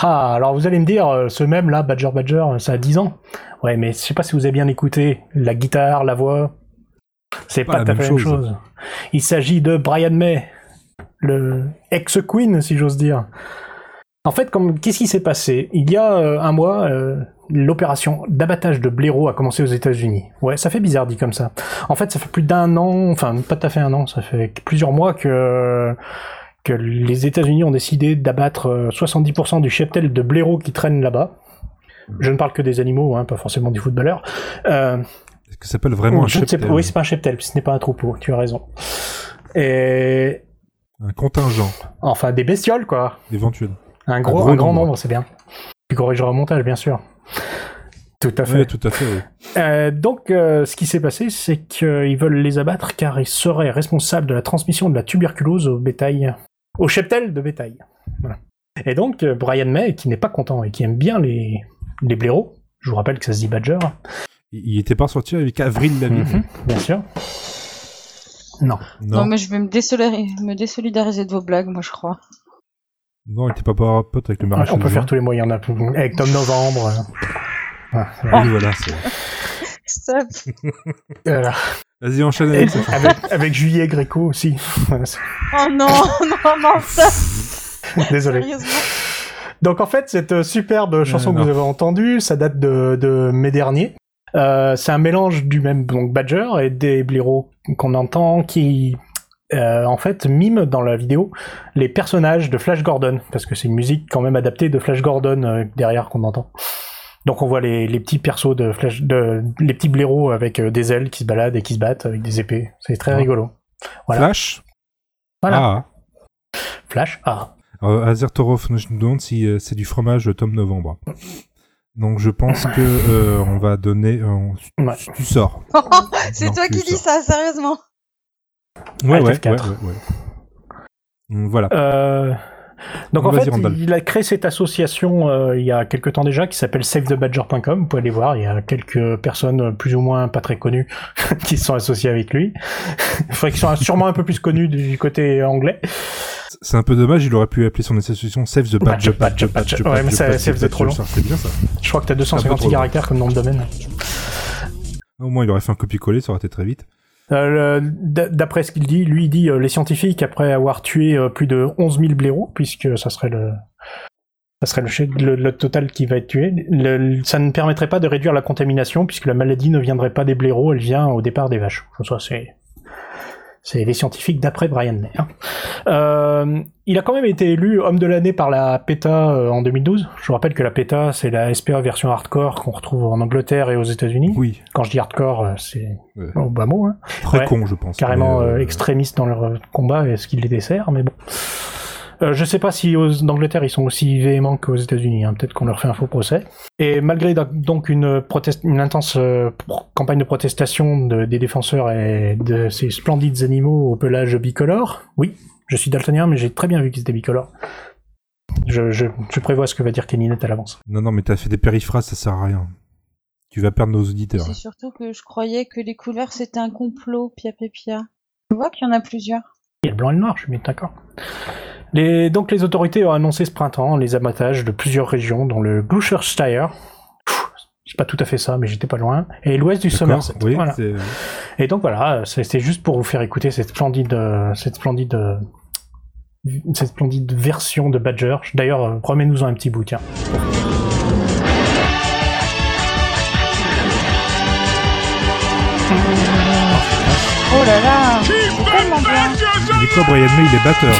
Ah, alors vous allez me dire, ce même là, Badger, ça a 10 ans. Ouais, mais je sais pas si vous avez bien écouté. La guitare, la voix, c'est pas tout à fait la même chose. Il s'agit de Brian May, le ex-Queen, si j'ose dire. En fait, qu'est-ce qui s'est passé ? Il y a un mois, l'opération d'abattage de blaireaux a commencé aux États-Unis. Ouais, ça fait bizarre dit comme ça. En fait, ça fait plus d'1 an, enfin pas tout à fait 1 an, ça fait plusieurs mois que les États-Unis ont décidé d'abattre 70% du cheptel de blaireaux qui traînent là-bas. Je ne parle que des animaux, hein, pas forcément des footballeurs. Est-ce que ça s'appelle vraiment un cheptel ? Oui, c'est pas un cheptel, ce n'est pas un troupeau, tu as raison. Et... Un contingent. Enfin, des bestioles, quoi. Éventuel. Un grand nombre, c'est bien. Tu corrigeras au montage, bien sûr. Tout à fait. Oui, tout à fait, oui. Donc, ce qui s'est passé, c'est qu'ils veulent les abattre car ils seraient responsables de la transmission de la tuberculose au bétail, au cheptel de bétail. Voilà. Et donc, Brian May, qui n'est pas content et qui aime bien les blaireaux, je vous rappelle que ça se dit Badger. Il était pas sorti avec Avril Lavigne. Bien sûr. Non, mais je vais me désolidariser de vos blagues, moi, je crois. Non, il était pas pote avec le maréchal. On peut faire tous les moyens, avec Tom Novembre. Voilà, c'est... Stop. Voilà. Vas-y, enchaîne avec Juillet Gréco aussi. Oh non, stop. Désolé. Sérieusement. Donc en fait, cette superbe chanson que vous avez entendue, ça date de mai dernier. C'est un mélange du même donc Badger et des blaireaux qu'on entend qui... en fait, mime dans la vidéo les personnages de Flash Gordon, parce que c'est une musique quand même adaptée de Flash Gordon derrière qu'on entend. Donc on voit les petits persos les petits blaireaux avec des ailes qui se baladent et qui se battent avec des épées. C'est très rigolo. Voilà. Flash. Voilà. Flash. Azertorov nous demande si c'est du fromage Tom Novembre. Donc je pense que on va donner. Tu sors. C'est toi qui dis ça, sérieusement. Ouais. Voilà. Donc en fait, il a créé cette association il y a quelques temps déjà qui s'appelle SaveTheBadger.com. Vous pouvez aller voir, il y a quelques personnes plus ou moins pas très connues qui sont associées avec lui. Il faudrait qu'ils soient sûrement un peu plus connus du côté anglais. C'est un peu dommage, il aurait pu appeler son association Save the Badger. Ouais, mais ça faisait trop long. C'est bien ça. Je crois que t'as 256 caractères comme nom de domaine. Au moins, il aurait fait un copier-coller, ça aurait été très vite. D'après ce qu'il dit, lui il dit les scientifiques, après avoir tué plus de 11 000 blaireaux, puisque ça serait le total qui va être tué, ça ne permettrait pas de réduire la contamination, puisque la maladie ne viendrait pas des blaireaux, elle vient au départ des vaches. Ça, c'est les scientifiques d'après Brian May. Il a quand même été élu homme de l'année par la PETA en 2012. Je vous rappelle que la PETA, c'est la SPA version hardcore qu'on retrouve en Angleterre et aux États-Unis. Oui. Quand je dis hardcore, c'est au bas mot. Hein. Très con, je pense. Carrément extrémistes dans leur combat et ce qu'ils les desserrent, mais bon. Je sais pas si en Angleterre ils sont aussi véhéments qu'aux États-Unis, hein. Peut-être qu'on leur fait un faux procès. Et malgré donc une intense campagne de protestation des défenseurs et de ces splendides animaux au pelage bicolore, oui, je suis daltonien, mais j'ai très bien vu qu'ils étaient bicolores. Je prévois ce que va dire Keninette à l'avance. Non, mais t'as fait des périphrases, ça sert à rien. Tu vas perdre nos auditeurs. C'est surtout que je croyais que les couleurs c'était un complot, Pia. Tu vois qu'il y en a plusieurs. Il y a le blanc et le noir, je suis bien d'accord. Donc les autorités ont annoncé ce printemps les abattages de plusieurs régions, dont le Gloucestershire, c'est pas tout à fait ça, mais j'étais pas loin, et l'ouest du Somerset. Oui, voilà. Et donc voilà, c'était juste pour vous faire écouter cette splendide version de Badger. D'ailleurs, remets-nous-en un petit bout, tiens. Oh là là, c'est tellement bien. Il est quoi, Brian May, il est batteur.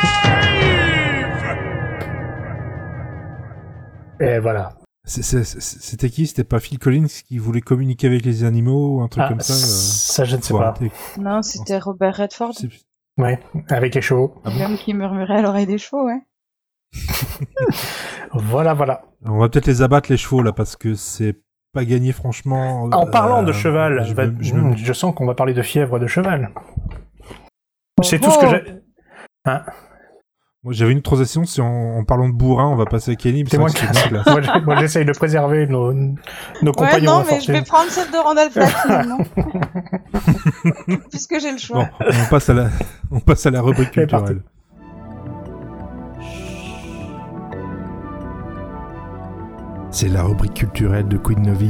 Et voilà. C'était qui ? C'était pas Phil Collins qui voulait communiquer avec les animaux ou un truc comme ça Ça, je ne sais pas. Non, c'était Robert Redford. Ouais, avec les chevaux. L'homme qui murmurait à l'oreille des chevaux, ouais. Voilà. On va peut-être les abattre, les chevaux, là, parce que c'est pas gagné, franchement. En parlant de cheval, je sens qu'on va parler de fièvre de cheval. C'est tout ce que j'ai... Hein ? Moi, j'avais une transition, si en parlant de bourrin, on va passer à Kenny. C'est moi moi, j'essaye de préserver nos compagnons. Ouais, non, mais je vais prendre celle de Randall Flagg, finalement. Puisque j'ai le choix. Bon, on passe à la rubrique culturelle. C'est la rubrique culturelle de Queen Novi.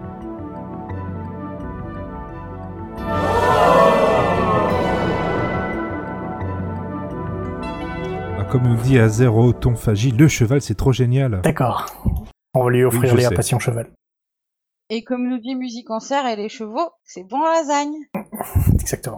Comme nous dit à zéro Tonfagie, le cheval c'est trop génial. D'accord. On va lui offrir Oui, les je sais. passion cheval. Et comme nous dit Musique en serre et les chevaux, c'est bon en lasagne. Exactement.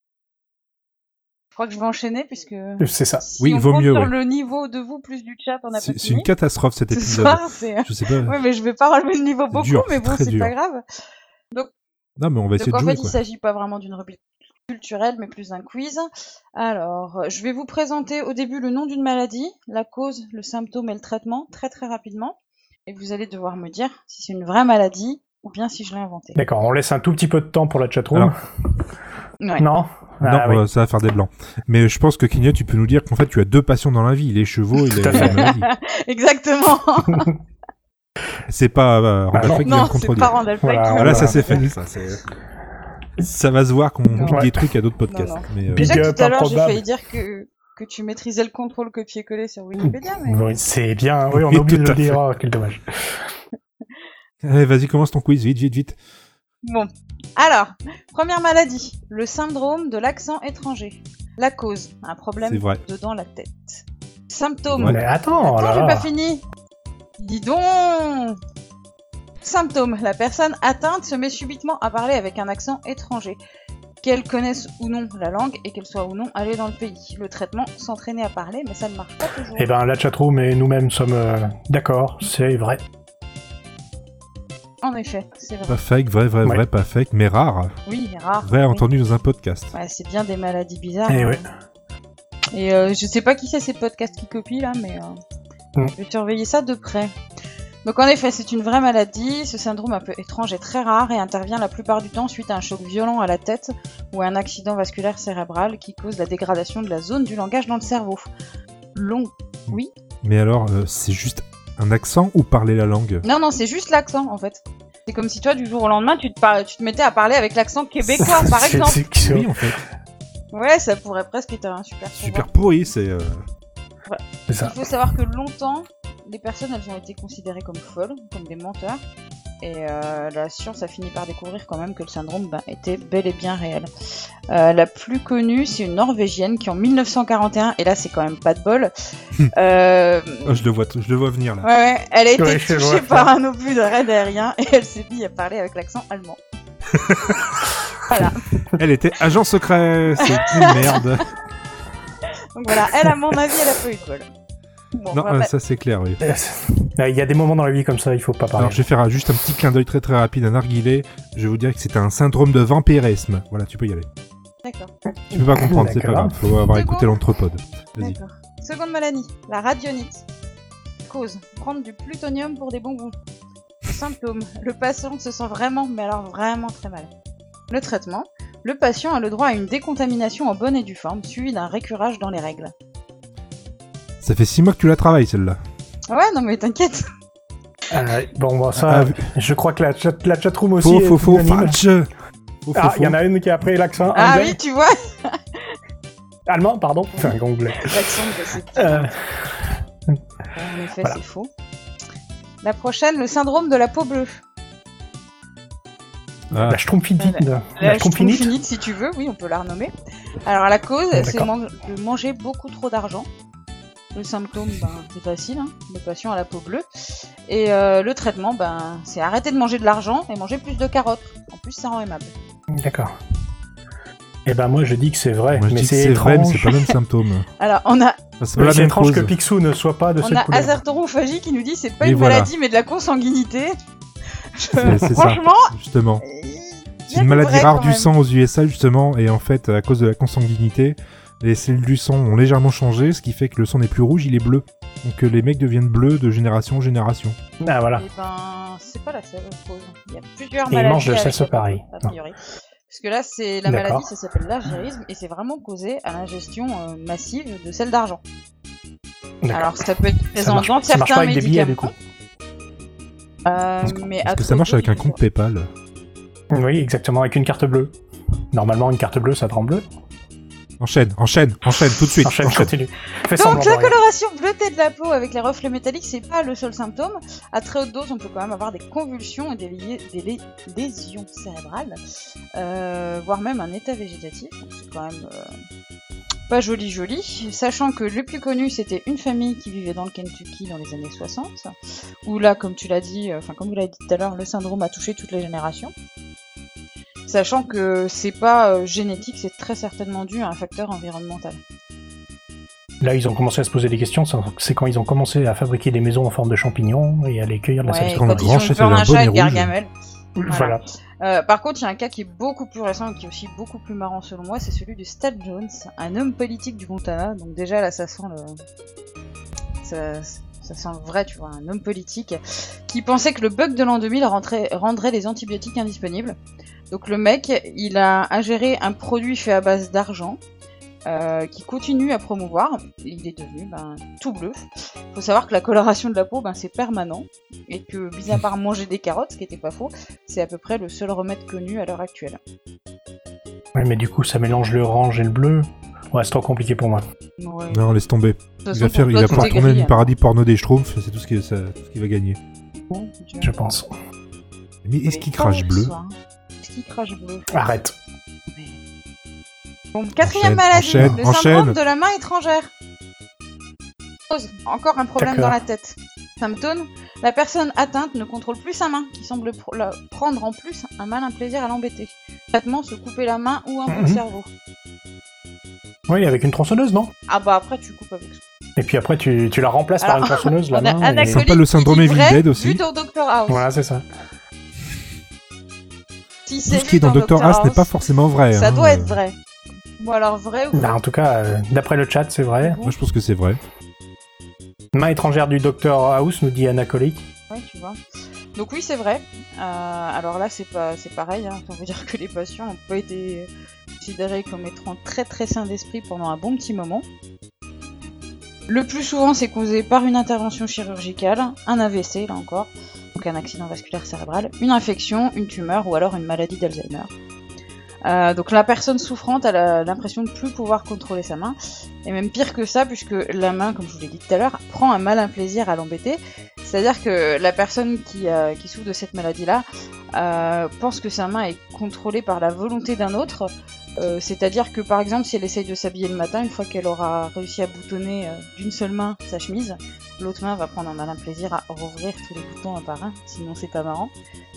Je crois que je vais enchaîner puisque C'est ça. si Oui, on vaut compte mieux, sur ouais. le niveau de vous plus du chat, on a pas C'est fini. une catastrophe cet Ce épisode. soir, c'est... Je sais pas. Ouais, mais je vais pas relever le niveau beaucoup, dur, mais bon, très c'est dur. pas grave. Non, mais on va essayer Donc de en jouer, fait, il quoi. s'agit pas vraiment d'une rubrique culturelle, mais plus d'un quiz. Alors, je vais vous présenter au début le nom d'une maladie, la cause, le symptôme et le traitement, très très rapidement. Et vous allez devoir me dire si c'est une vraie maladie ou bien si je l'ai inventée. D'accord, on laisse un tout petit peu de temps pour la chatroom. Alors, Ouais. Non Non, oui. ça va faire des blancs. Mais je pense que Kinya, tu peux nous dire qu'en fait, tu as deux passions dans la vie, les chevaux et Tout à les fait. maladies. Exactement. C'est pas Randall non. Flagg qui vient Non, de c'est contredire. pas Randall Flagg. Voilà, Ah, là, ça c'est fait. Ça va se voir qu'on pique Ouais. des trucs à d'autres podcasts. Non, non. Mais, Big Déjà up, tout à l'heure, j'ai improbable. failli dire que tu maîtrisais le contrôle copier-coller sur Wikipédia, mais... Oui, c'est bien. Oui, on Oui, a oublié de tout le à fait. dire. Oh, quel dommage. Allez, vas-y, commence ton quiz, vite, vite, vite. Bon. Alors, première maladie, le syndrome de l'accent étranger. La cause, un problème C'est vrai. dedans la tête. Symptôme, Ouais. Mais attends, Attends, là, j'ai là. pas fini. Dis donc. Symptômes. La personne atteinte se met subitement à parler avec un accent étranger. Qu'elle connaisse ou non la langue et qu'elle soit ou non allée dans le pays. Le traitement, s'entraîner à parler, mais ça ne marche pas toujours. Eh ben, la chatroom et nous-mêmes sommes d'accord, c'est vrai. En effet, c'est vrai. Pas fake, vrai, Ouais. vrai, pas fake, mais rare. Oui, rare. Vrai oui. entendu dans un podcast. Ouais, c'est bien des maladies bizarres. Eh hein. ouais. Et je sais pas qui c'est ces podcasts qui copient là, mais je vais surveiller ça de près. Donc en effet, c'est une vraie maladie. Ce syndrome un peu étrange est très rare et intervient la plupart du temps suite à un choc violent à la tête ou à un accident vasculaire cérébral qui cause la dégradation de la zone du langage dans le cerveau. Long. Oui. Mais alors, c'est juste un accent ou parler la langue? Non, c'est juste l'accent en fait. C'est comme si toi, du jour au lendemain, tu te mettais à parler avec l'accent québécois, par C'est- exemple. c'est- Oui, en fait. Ouais, ça pourrait presque être un super pouvoir. Super pourri, c'est... c'est ça. Il faut savoir que longtemps, les personnes, elles ont été considérées comme folles, comme des menteurs. Et la science a fini par découvrir quand même que le syndrome était bel et bien réel. La plus connue, c'est une Norvégienne qui en 1941, et là c'est quand même pas de bol, Oh, je le vois venir, là. ouais, elle a été Ouais, je touchée vois. par un obus de raid aérien et elle s'est mise à parler avec l'accent allemand. Voilà. Elle était agent secret, c'est une merde. Donc voilà, elle, à mon avis, elle a pas eu de bol. Bon, Non, on va pas- ça c'est clair, oui. Il y a des moments dans la vie comme ça, il faut pas parler. Alors je vais faire juste un petit clin d'œil très très rapide à Narguilé. Je vais vous dire que c'était un syndrome de vampirisme. Voilà, tu peux y aller. D'accord. Tu peux pas comprendre, c'est pas D'accord. grave. Faut avoir C'est écouté bon. l'anthropode. Vas-y. D'accord. Seconde maladie, la radionite. Cause, prendre du plutonium pour des bonbons. Symptôme, le patient se sent vraiment, mais alors vraiment très mal. Le traitement, le patient a le droit à une décontamination en bonne et due forme, suivie d'un récurage dans les règles. Ça fait 6 mois que tu la travailles celle-là. Ouais, non mais t'inquiète. Bon, ça, Ah, je crois que la chatroom aussi Faux, est unanime. falche. Ah, il y en a une qui a pris l'accent Ah anglais. oui, tu vois. Allemand, pardon. Enfin, anglais. L'accent, bah, c'est... Euh, En effet, voilà. c'est faux. La prochaine, le syndrome de la peau bleue. Ah, La schtroumpfinite. La La schtroumpfinite. schtroumpfinite, si tu veux, oui, on peut la renommer. Alors, la cause, Ah, c'est d'accord. de manger beaucoup trop d'argent. Le symptôme, c'est facile, hein. Le patient a la peau bleue. Et le traitement, c'est arrêter de manger de l'argent et manger plus de carottes. En plus, ça rend aimable. D'accord. Eh ben moi je dis que c'est vrai, moi je mais dis que c'est c'est vrai, mais étrange. c'est pas le même symptôme. Alors, on a, Enfin, c'est pas la C'est même étrange cause. que Picsou ne soit pas de on cette a couleur. Azertrophagie qui nous dit c'est pas Et une voilà. maladie, mais de la consanguinité. C'est ça, Franchement, justement. il y C'est a une du maladie vrai, rare quand du même. sang aux USA justement, et en fait à cause de la consanguinité, les cellules du sang ont légèrement changé, ce qui fait que le sang n'est plus rouge, il est bleu. Donc les mecs deviennent bleus de génération en génération. Ah voilà. Eh c'est pas la seule cause. Il y a plusieurs Et ils maladies. mangent le avec sexe la peau, pareil. a priori. Parce que là, c'est la D'accord. maladie, ça s'appelle l'algérisme, et c'est vraiment causé à l'ingestion massive de sel d'argent. D'accord. Alors, ça peut être présent marche- dans ça marche pas certains avec des billets, médicaments. Mais Est-ce à que ça trop marche de avec un doses, compte ouais. PayPal? Oui, exactement, avec une carte bleue. Normalement, une carte bleue, ça te rend bleu. Enchaîne, tout de suite. Enchaîne, continue. Fais Donc semblant de la rien. coloration bleutée de la peau avec les reflets métalliques, c'est pas le seul symptôme. À très haute dose, on peut quand même avoir des convulsions et des lésions cérébrales, voire même un état végétatif. Donc c'est quand même pas joli. Sachant que le plus connu, c'était une famille qui vivait dans le Kentucky dans les années 60, où là, comme tu l'as dit, comme vous l'avez dit tout à l'heure, le syndrome a touché toutes les générations. Sachant que c'est pas génétique, c'est très certainement dû à un facteur environnemental. Là, ils ont commencé à se poser des questions. C'est quand ils ont commencé à fabriquer des maisons en forme de champignons et à les cueillir de la Ouais, sorte. quand le quand grand ils ont chef peur avait un d'un chat et de bonnet rouge. Gargamel. Voilà. Par contre, il y a un cas qui est beaucoup plus récent et qui est aussi beaucoup plus marrant selon moi, c'est celui de Stat Jones, un homme politique du Montana. Donc déjà là, ça sent vrai, tu vois, un homme politique qui pensait que le bug de l'an 2000 rendrait les antibiotiques indisponibles. Donc le mec, il a ingéré un produit fait à base d'argent qui continue à promouvoir. Il est devenu tout bleu. Faut savoir que la coloration de la peau, c'est permanent et que, mis à part manger des carottes, ce qui était pas faux, c'est à peu près le seul remède connu à l'heure actuelle. Ouais, mais du coup, ça mélange le orange et le bleu. Ouais, c'est trop compliqué pour moi. Ouais. Non, laisse tomber. De toute Il va façon, pour toi, pouvoir tout est tourner gris, le paradis porno des Schtroumpfs, c'est tout ce qu'il va gagner. Je pense. Mais est-ce qu'il crache bleu? Est-ce qu'il crache bleu? Arrête. Bon, quatrième maladie, le syndrome de la main étrangère. Encore un problème D'accord. dans la tête. Symptôme, la personne atteinte ne contrôle plus sa main, qui semble prendre en plus un malin plaisir à l'embêter. Traitement, se couper la main ou un bout de cerveau. Oui, avec une tronçonneuse, non? Ah bah après tu coupes avec ça. Et puis après, tu la remplaces par une tronçonneuse, la on a main. un et- acolyte. acolyte Sympa le syndrome qui dit Evil vrai, Dead aussi. vu dans Dr House. Voilà, c'est ça. Si Tout c'est ce qui est vu dans Dr. House n'est House, pas forcément vrai. ça hein. doit être vrai. Bon alors vrai ou Bah, en tout cas, d'après le chat, c'est vrai. Moi, je pense que c'est vrai. Main étrangère du Dr House, nous dit Anna Colique. Ouais, tu vois. Donc oui, c'est vrai. Alors là, c'est pareil. Hein. Ça veut dire que les patients n'ont pas été considérés comme étant très très sains d'esprit pendant un bon petit moment. Le plus souvent, c'est causé par une intervention chirurgicale, un AVC, là encore, donc un accident vasculaire cérébral, une infection, une tumeur ou alors une maladie d'Alzheimer. Donc la personne souffrante a l'impression de ne plus pouvoir contrôler sa main, et même pire que ça, puisque la main, comme je vous l'ai dit tout à l'heure, prend un malin plaisir à l'embêter. C'est-à-dire que la personne qui souffre de cette maladie-là pense que sa main est contrôlée par la volonté d'un autre. C'est-à-dire que par exemple, si elle essaye de s'habiller le matin, une fois qu'elle aura réussi à boutonner d'une seule main sa chemise, l'autre main va prendre un malin plaisir à rouvrir tous les boutons un par un, sinon c'est pas marrant.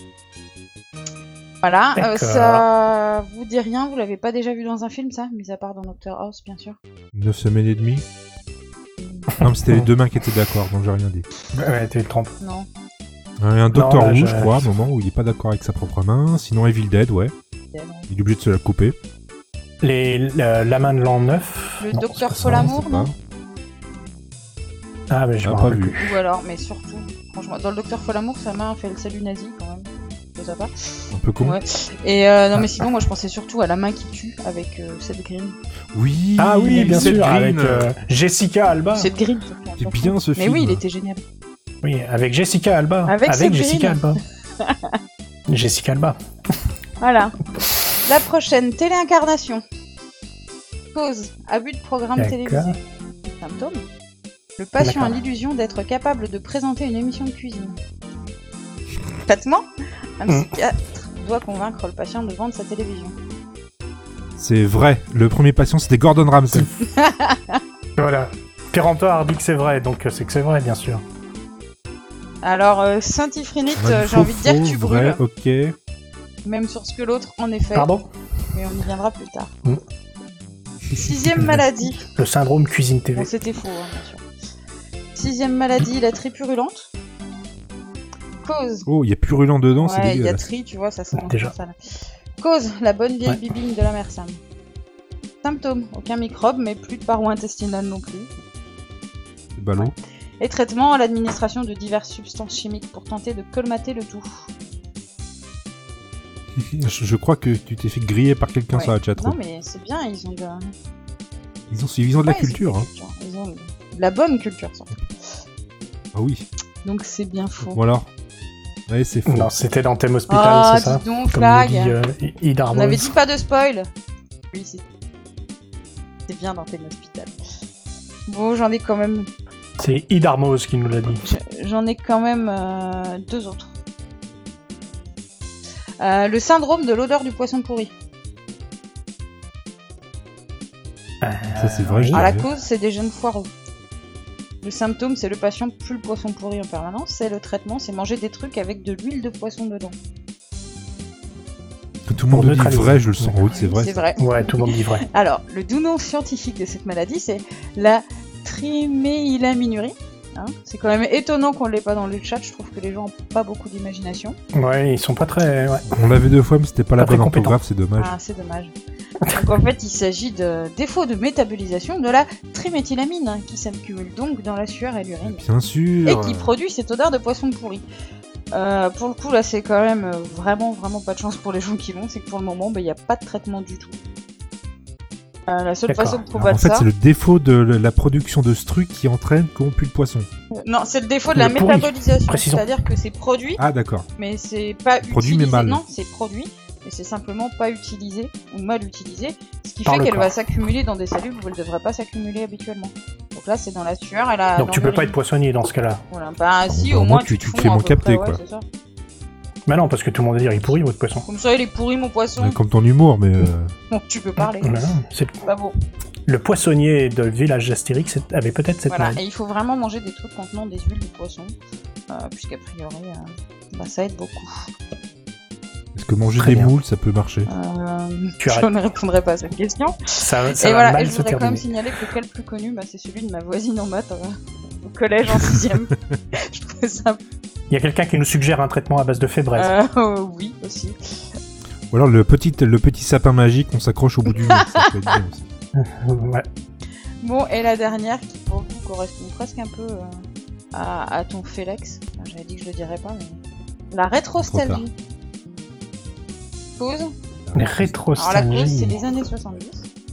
Voilà, ça vous dit rien, vous l'avez pas déjà vu dans un film ça, mis à part dans Dr House bien sûr. 9 semaines et demie. Non, mais c'était les deux mains qui étaient d'accord, donc j'ai rien dit. Ouais, tu te trompes. Non. Il y a un Docteur Non, là, Rouge, je crois, à un moment où il est pas d'accord avec sa propre main. Sinon, Evil Dead, ouais. Il est obligé de se la couper. La main de l'an 9. Le Non, Docteur c'est pas ça. Folamour, c'est non? Ah, mais je Ah, m'en pas rappelle vu. plus. Ou alors, mais surtout, franchement, dans le Docteur Folamour, sa main fait le salut nazi quand même. Je sais pas. Un peu con. Ouais. Et non, mais sinon, moi je pensais surtout à la main qui tue avec Seth Green. Oui. Ah oui, bien Seth sûr, Green. avec Jessica Alba. Seth Green, C'est bien ce mais film. oui, il était génial. Oui, avec Jessica Alba. Avec Seth Jessica Green. Alba. Jessica Alba. Voilà. La prochaine, téléincarnation. Cause, abus de programme D'accord. télévisé. Symptôme, le patient a D'accord. l'illusion d'être capable de présenter une émission de cuisine. Traitement, un psychiatre doit convaincre le patient de vendre sa télévision. C'est vrai. Le premier patient, c'était Gordon Ramsay. Voilà. Péremptoire dit que c'est vrai, donc c'est que c'est vrai, bien sûr. Alors, Saint-Ifrénite, On a dit j'ai envie de dire que faux, tu vrai, brûles, ok. même sur ce que l'autre, en effet, Pardon? mais on y viendra plus tard. Mm. 6ème maladie. Le syndrome cuisine TV. Bon, c'était faux, hein, bien sûr. 6ème maladie, la tripurulente. Cause. Oh, il y a purulent dedans, c'est Ouais, il y a dégueulasse. tri, tu vois, ça sent Déjà. ça. Cause, la bonne vieille Ouais. bibine de la mère Sam. Symptômes, aucun microbe, mais plus de paroi intestinale non plus. C'est ballot. Et traitement, l'administration de diverses substances chimiques pour tenter de colmater le tout. Je crois que tu t'es fait griller par quelqu'un Ouais. sur la chatroom. Non mais c'est bien, ils ont de la... Ils ont de la Ouais, culture. Hein. Ils ont de la bonne culture, surtout. Ah oui. Donc c'est bien faux. Bon alors. Allez, c'est faux. Non, c'était dans Thème Hospital, Ah, c'est ça? dis donc, Comme Flag. nous dit Id On Arnold. avait dit pas de spoil. Oui, c'est... C'est bien dans Tel Hospital. Bon, j'en ai quand même... C'est Idarmos qui nous l'a dit. J'en ai quand même 2 autres. Le syndrome de l'odeur du poisson pourri. Ça, c'est vrai. je Alors, la dirais. cause, c'est des gènes foireux. Le symptôme, c'est le patient pue le poisson pourri en permanence. C'est le traitement, c'est manger des trucs avec de l'huile de poisson dedans. Tout le monde Pour dit neutraliser. vrai, je le sens. Oui, c'est vrai. C'est ça. vrai. Ouais, tout le monde dit vrai. Alors, le doux nom scientifique de cette maladie, c'est la triméylaminurie. Hein, c'est quand même étonnant qu'on ne l'ait pas dans le chat. Je trouve que les gens n'ont pas beaucoup d'imagination. Ouais, ils sont pas très... Ouais. On l'avait 2 fois, mais c'était pas la Pas très bonne compétent. orthographe, c'est dommage. Ah, c'est dommage. Donc en fait, il s'agit de défaut de métabolisation de la triméthylamine, hein, qui s'accumule donc dans la sueur et l'urine. Bien sûr. Et qui produit cette odeur de poisson pourri. Pour le coup, là, c'est quand même vraiment pas de chance pour les gens qui l'ont. C'est que pour le moment, il n'y a pas de traitement du tout. La seule D'accord. façon de Alors, combattre en fait, ça... c'est le défaut de la production de ce truc qui entraîne qu'on pue le poisson. Non, c'est le défaut de la Le pourri, métabolisation. précisons. C'est-à-dire que c'est produit, Ah, d'accord. mais c'est pas Produit, utilisé. mais mal. Non, c'est produit, mais c'est simplement pas utilisé ou mal utilisé, ce qui Par fait le qu'elle corps. va s'accumuler dans des cellules où elle devrait pas s'accumuler habituellement. Donc là, c'est dans la sueur et la. Donc dans tu peux pas l'urine. être poissonnier dans ce cas-là. Voilà, bah si, Bah, au au moins moins, tu te te fonds fais à moins peu capter, près, quoi. ouais, c'est ça. Bah non, parce que tout le monde va dire il pourrit votre poisson. Comme ça, il est pourri mon poisson. Comme ton humour, mais... Donc tu peux parler. Bah non, c'est... Pas beau. Le poissonnier de village d'Astérix avait peut-être cette Voilà, maladie. et il faut vraiment manger des trucs contenant des huiles de poisson, puisqu'a priori, ça aide beaucoup. Est-ce que manger Très des bien. moules, ça peut marcher? Tu Je arrêtes. ne répondrai pas à cette question. Ça Et va voilà, et mal je se voudrais quand même terminer. signaler que le cas le plus connu, c'est celui de ma voisine en maths au collège en 6ème. Je trouvais ça... Il y a quelqu'un qui nous suggère un traitement à base de fébraise. Oui, aussi. Ou alors le petit sapin magique qu'on s'accroche au bout du mur, ça peut être bien aussi. Ouais. Bon, et la dernière, qui pour le coup correspond presque un peu à ton Félix. Enfin, j'avais dit que je le dirais pas, mais... La rétrostalgie. Cause. Les Alors la cause, c'est rétrostalgies. les années 70.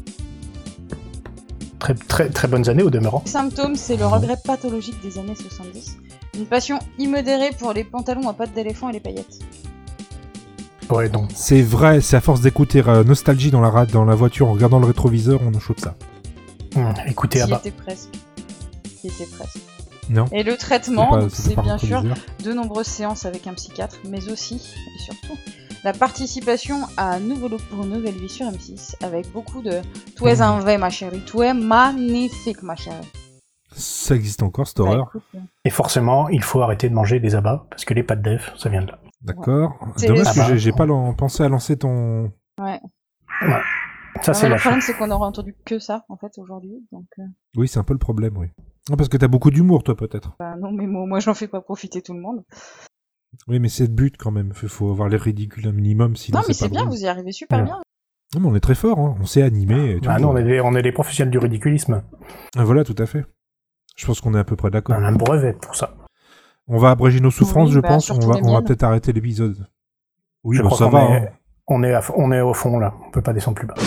Très, très, très bonnes années au demeurant. Les symptômes, c'est le regret pathologique des années 70. Une passion immodérée pour les pantalons à pattes d'éléphant et les paillettes. Ouais, donc. C'est vrai, c'est à force d'écouter Nostalgie dans la voiture en regardant le rétroviseur, on en chope ça. Écoutez, Qui là-bas. était presque. Qui était presque. Non. Et le C'était traitement, pas- donc, c'était c'est pas bien sûr rétroviseur. de nombreuses séances avec un psychiatre, mais aussi, et surtout, la participation à un nouveau look pour une nouvelle vie sur M6, avec beaucoup de « Tu es un vrai, ma chérie, tu es magnifique, ma chérie Ça existe encore, cette ». Bah, horreur. écoute, Et forcément, il faut arrêter de manger des abats, parce que les pâtes d'œufs, ça vient de là. D'accord. C'est Dommage les- que Ah bah. j'ai pas pensé à lancer ton... ouais. Ça, Ah, c'est mais le lâché. problème, c'est qu'on aura entendu que ça, en fait, aujourd'hui. Donc, Oui, c'est un peu le problème, oui. Ah, parce que t'as beaucoup d'humour, toi, peut-être. bah, non, mais moi, j'en fais pas profiter tout le monde. Oui, mais c'est le but, quand même. Faut avoir les ridicules un minimum, sinon non, mais c'est c'est pas bien, drôle. vous y arrivez super Ouais. bien. Non, mais on est très fort, hein. On sait animer. et tout. Ah non, on est des professionnels du ridiculisme. Ah, voilà, tout à fait. Je pense qu'on est à peu près d'accord. On a un brevet pour ça. On va abréger nos souffrances, Oui, je bah, pense. On surtout va, les on va miennes. peut-être arrêter l'épisode. Oui, Je bon, crois ça qu'on va. est- hein. On est au fond, là. On peut pas descendre plus bas.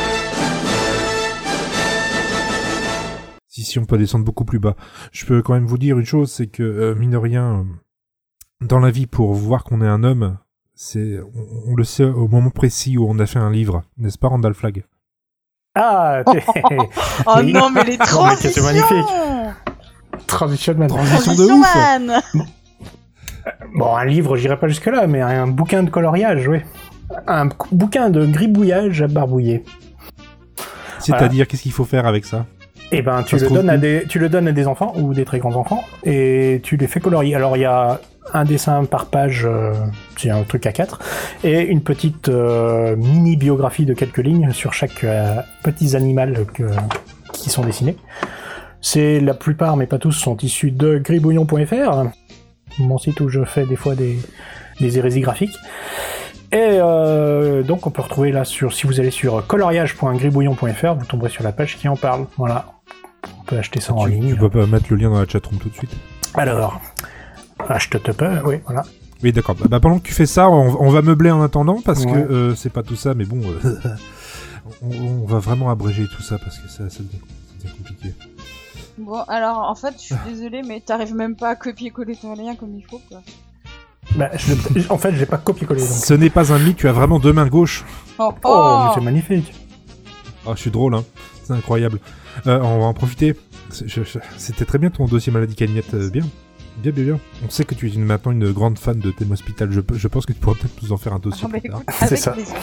Si, on peut descendre beaucoup plus bas. Je peux quand même vous dire une chose, c'est que, mine de rien, dans la vie, pour voir qu'on est un homme, on le sait au moment précis où on a fait un livre. N'est-ce pas, Randall Flagg? Ah, Oh Oui. non, mais les Non, mais transitions c'est magnifique. Transition man. Transition de ouf. man. Bon, un livre, j'irai pas jusque-là, mais un bouquin de coloriage, oui. Un bouquin de gribouillage à barbouiller. C'est-à-dire, qu'est-ce qu'il faut faire avec ça? Et ben, tu Ça se le donnes trouve tu le donnes à des enfants ou des très grands enfants et tu les fais colorier. Alors il y a un dessin par page, c'est un truc à 4, et une petite mini biographie de quelques lignes sur chaque petit animal qui sont dessinés. C'est la plupart, mais pas tous, sont issus de gribouillon.fr, mon site où je fais des fois des hérésies graphiques. Et donc on peut retrouver là si vous allez sur coloriage.gribouillon.fr, vous tomberez sur la page qui en parle. Voilà. On peut acheter ça en ligne. Tu peux pas mettre le lien dans la chatroom tout de suite? Alors, HTTP, oui, voilà. Oui, d'accord. Bah, pendant que tu fais ça, on va meubler en attendant, parce Ouais. que c'est pas tout ça, mais bon, on va vraiment abréger tout ça, parce que ça devient compliqué. Bon, alors, en fait, je suis désolée, mais t'arrives même pas à copier-coller ton lien comme il faut, quoi. Bah, en fait, j'ai pas copié-collé. Donc. Ce n'est pas un mythe, tu as vraiment deux mains gauches. Oh, Oh, mais c'est magnifique. Ah, je suis drôle, hein. C'est incroyable. On va en profiter. C'était très bien ton dossier maladie Cagnette. Bien. On sait que tu es maintenant une grande fan de Thème Hospital. Je pense que tu pourras peut-être nous en faire un dossier plus tard. C'est ça. Plaisir.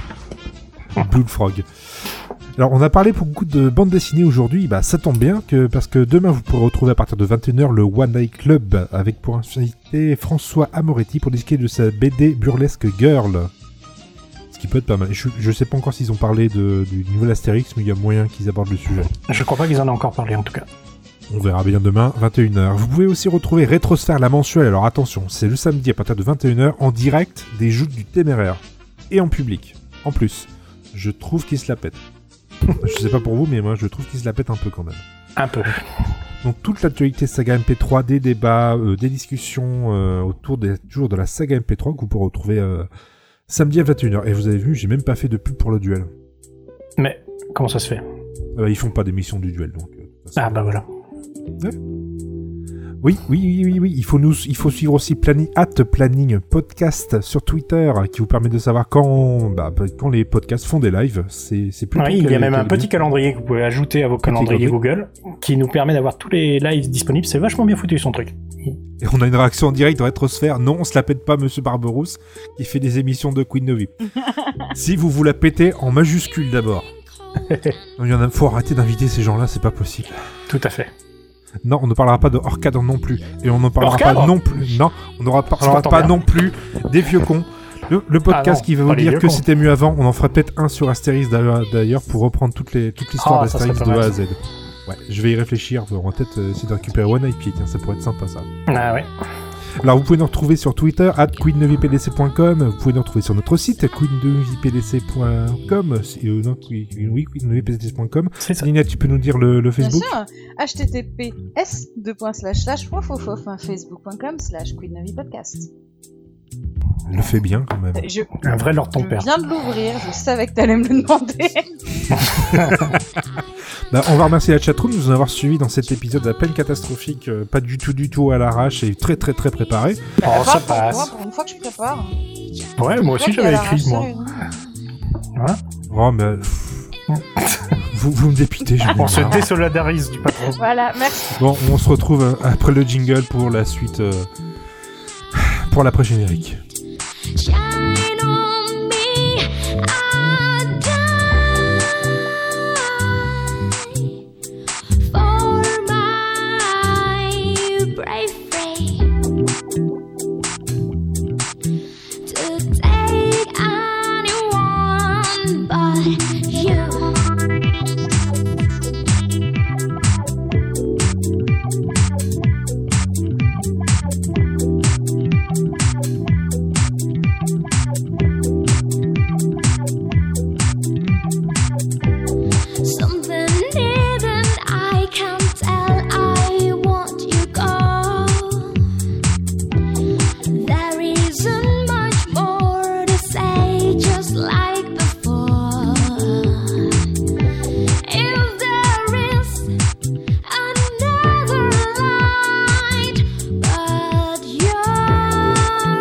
Blood Frog. Alors, on a parlé beaucoup de bande dessinée aujourd'hui. Bah, ça tombe bien parce que demain, vous pourrez retrouver à partir de 21h le One Night Club avec pour invité François Amoretti pour discuter de sa BD Burlesque Girl. Ce qui peut être pas mal. Je sais pas encore s'ils ont parlé du nouvel Astérix, mais il y a moyen qu'ils abordent le sujet. Je crois pas qu'ils en aient encore parlé en tout cas. On verra bien demain, 21h. Vous pouvez aussi retrouver Rétrosphère la mensuelle. Alors attention, c'est le samedi à partir de 21h en direct des Joutes du Téméraire. Et en public. En plus, je trouve qu'ils se la pètent. Je sais pas pour vous, mais moi je trouve qu'ils se la pètent un peu quand même. Un peu. Donc toute l'actualité saga MP3, des débats, des discussions autour toujours de la saga MP3 que vous pourrez retrouver samedi à 21h. Et vous avez vu, j'ai même pas fait de pub pour le duel. Mais comment ça se fait ? Ils font pas d'émission du duel, donc... Ah bah voilà. Ouais. Oui. Il faut suivre aussi Planning Podcast sur Twitter, qui vous permet de savoir quand les podcasts font des lives. C'est plutôt. Oui, il y a même un petit calendrier que vous pouvez ajouter à vos calendriers Google, qui nous permet d'avoir tous les lives disponibles. C'est vachement bien foutu son truc. Et on a une réaction en direct dans Rétrosphère. Non, on se la pète pas, Monsieur Barberousse, qui fait des émissions de Queen Novi. Si vous la pétez en majuscule d'abord. Faut arrêter d'inviter ces gens-là, c'est pas possible. Tout à fait. Non, on ne parlera pas de hors-cadre non plus. Et on ne parlera hors-cadre pas non plus. Non, on ne parlera pas non plus des vieux cons. Le podcast qui va vous dire que c'était mieux avant, on en fera peut-être un sur Astérix d'ailleurs pour reprendre toute l'histoire d'Astérix de A à Z. Ouais, je vais y réfléchir. On va peut-être essayer de récupérer One Night Pit. Ça pourrait être sympa ça. Ah ouais. Alors vous pouvez nous retrouver sur Twitter @queen9pdc.com, vous pouvez nous retrouver sur notre site queen9pdc.com, queen9pdc.com. C'est ça. Nina, tu peux nous dire le Facebook? Bien sûr, https://facebook.com/queen9podcast. Le fait bien quand même. Un vrai Lord ton Je père. viens de l'ouvrir, je savais que t'allais me le demander. On va remercier la chatroom de nous avoir suivis dans cet épisode à peine catastrophique, pas du tout à l'arrache et très préparé. Oh, ça passe. Pour une fois que je prépare. Ouais, moi aussi j'avais écrit, moi. Voilà. Oh, mais... vous me dépitez. On se désolidarise du patron. Voilà, merci. Bon, on se retrouve après le jingle pour la suite, pour l'après-générique. Shine on me, I die for my bravery to take anyone but you. Something hidden, I can't tell. I want you gone. There isn't much more to say, just like before. If there is another light, but your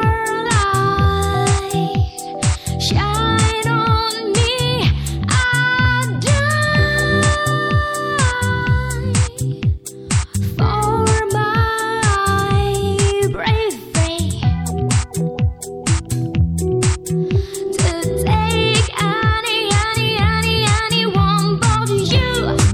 light shine on me. I die for my bravery to take anyone but you.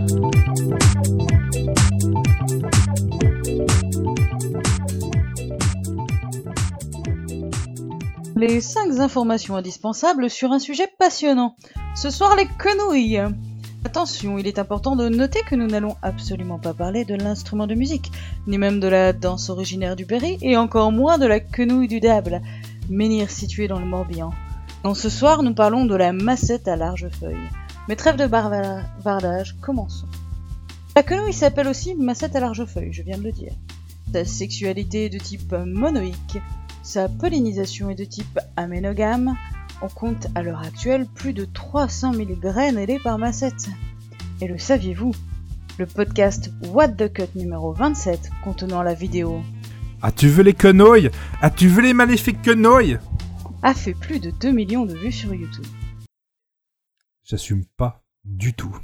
Les 5 informations indispensables sur un sujet passionnant. Ce soir, les quenouilles. Attention, il est important de noter que nous n'allons absolument pas parler de l'instrument de musique, ni même de la danse originaire du Berry, et encore moins de la quenouille du Dable, menhir situé dans le Morbihan. Non, ce soir, nous parlons de la massette à large feuille. Mais trêve de bardage, commençons. La quenouille s'appelle aussi massette à large feuille, je viens de le dire. Sa sexualité est de type monoïque, sa pollinisation est de type aménogame. On compte à l'heure actuelle plus de 300 000 graines ailées par massette. Et le saviez-vous? Le podcast What the Cut numéro 27 contenant la vidéo As-tu vu les quenouilles? As-tu vu les magnifiques quenouilles? a fait plus de 2 millions de vues sur YouTube. J'assume pas du tout.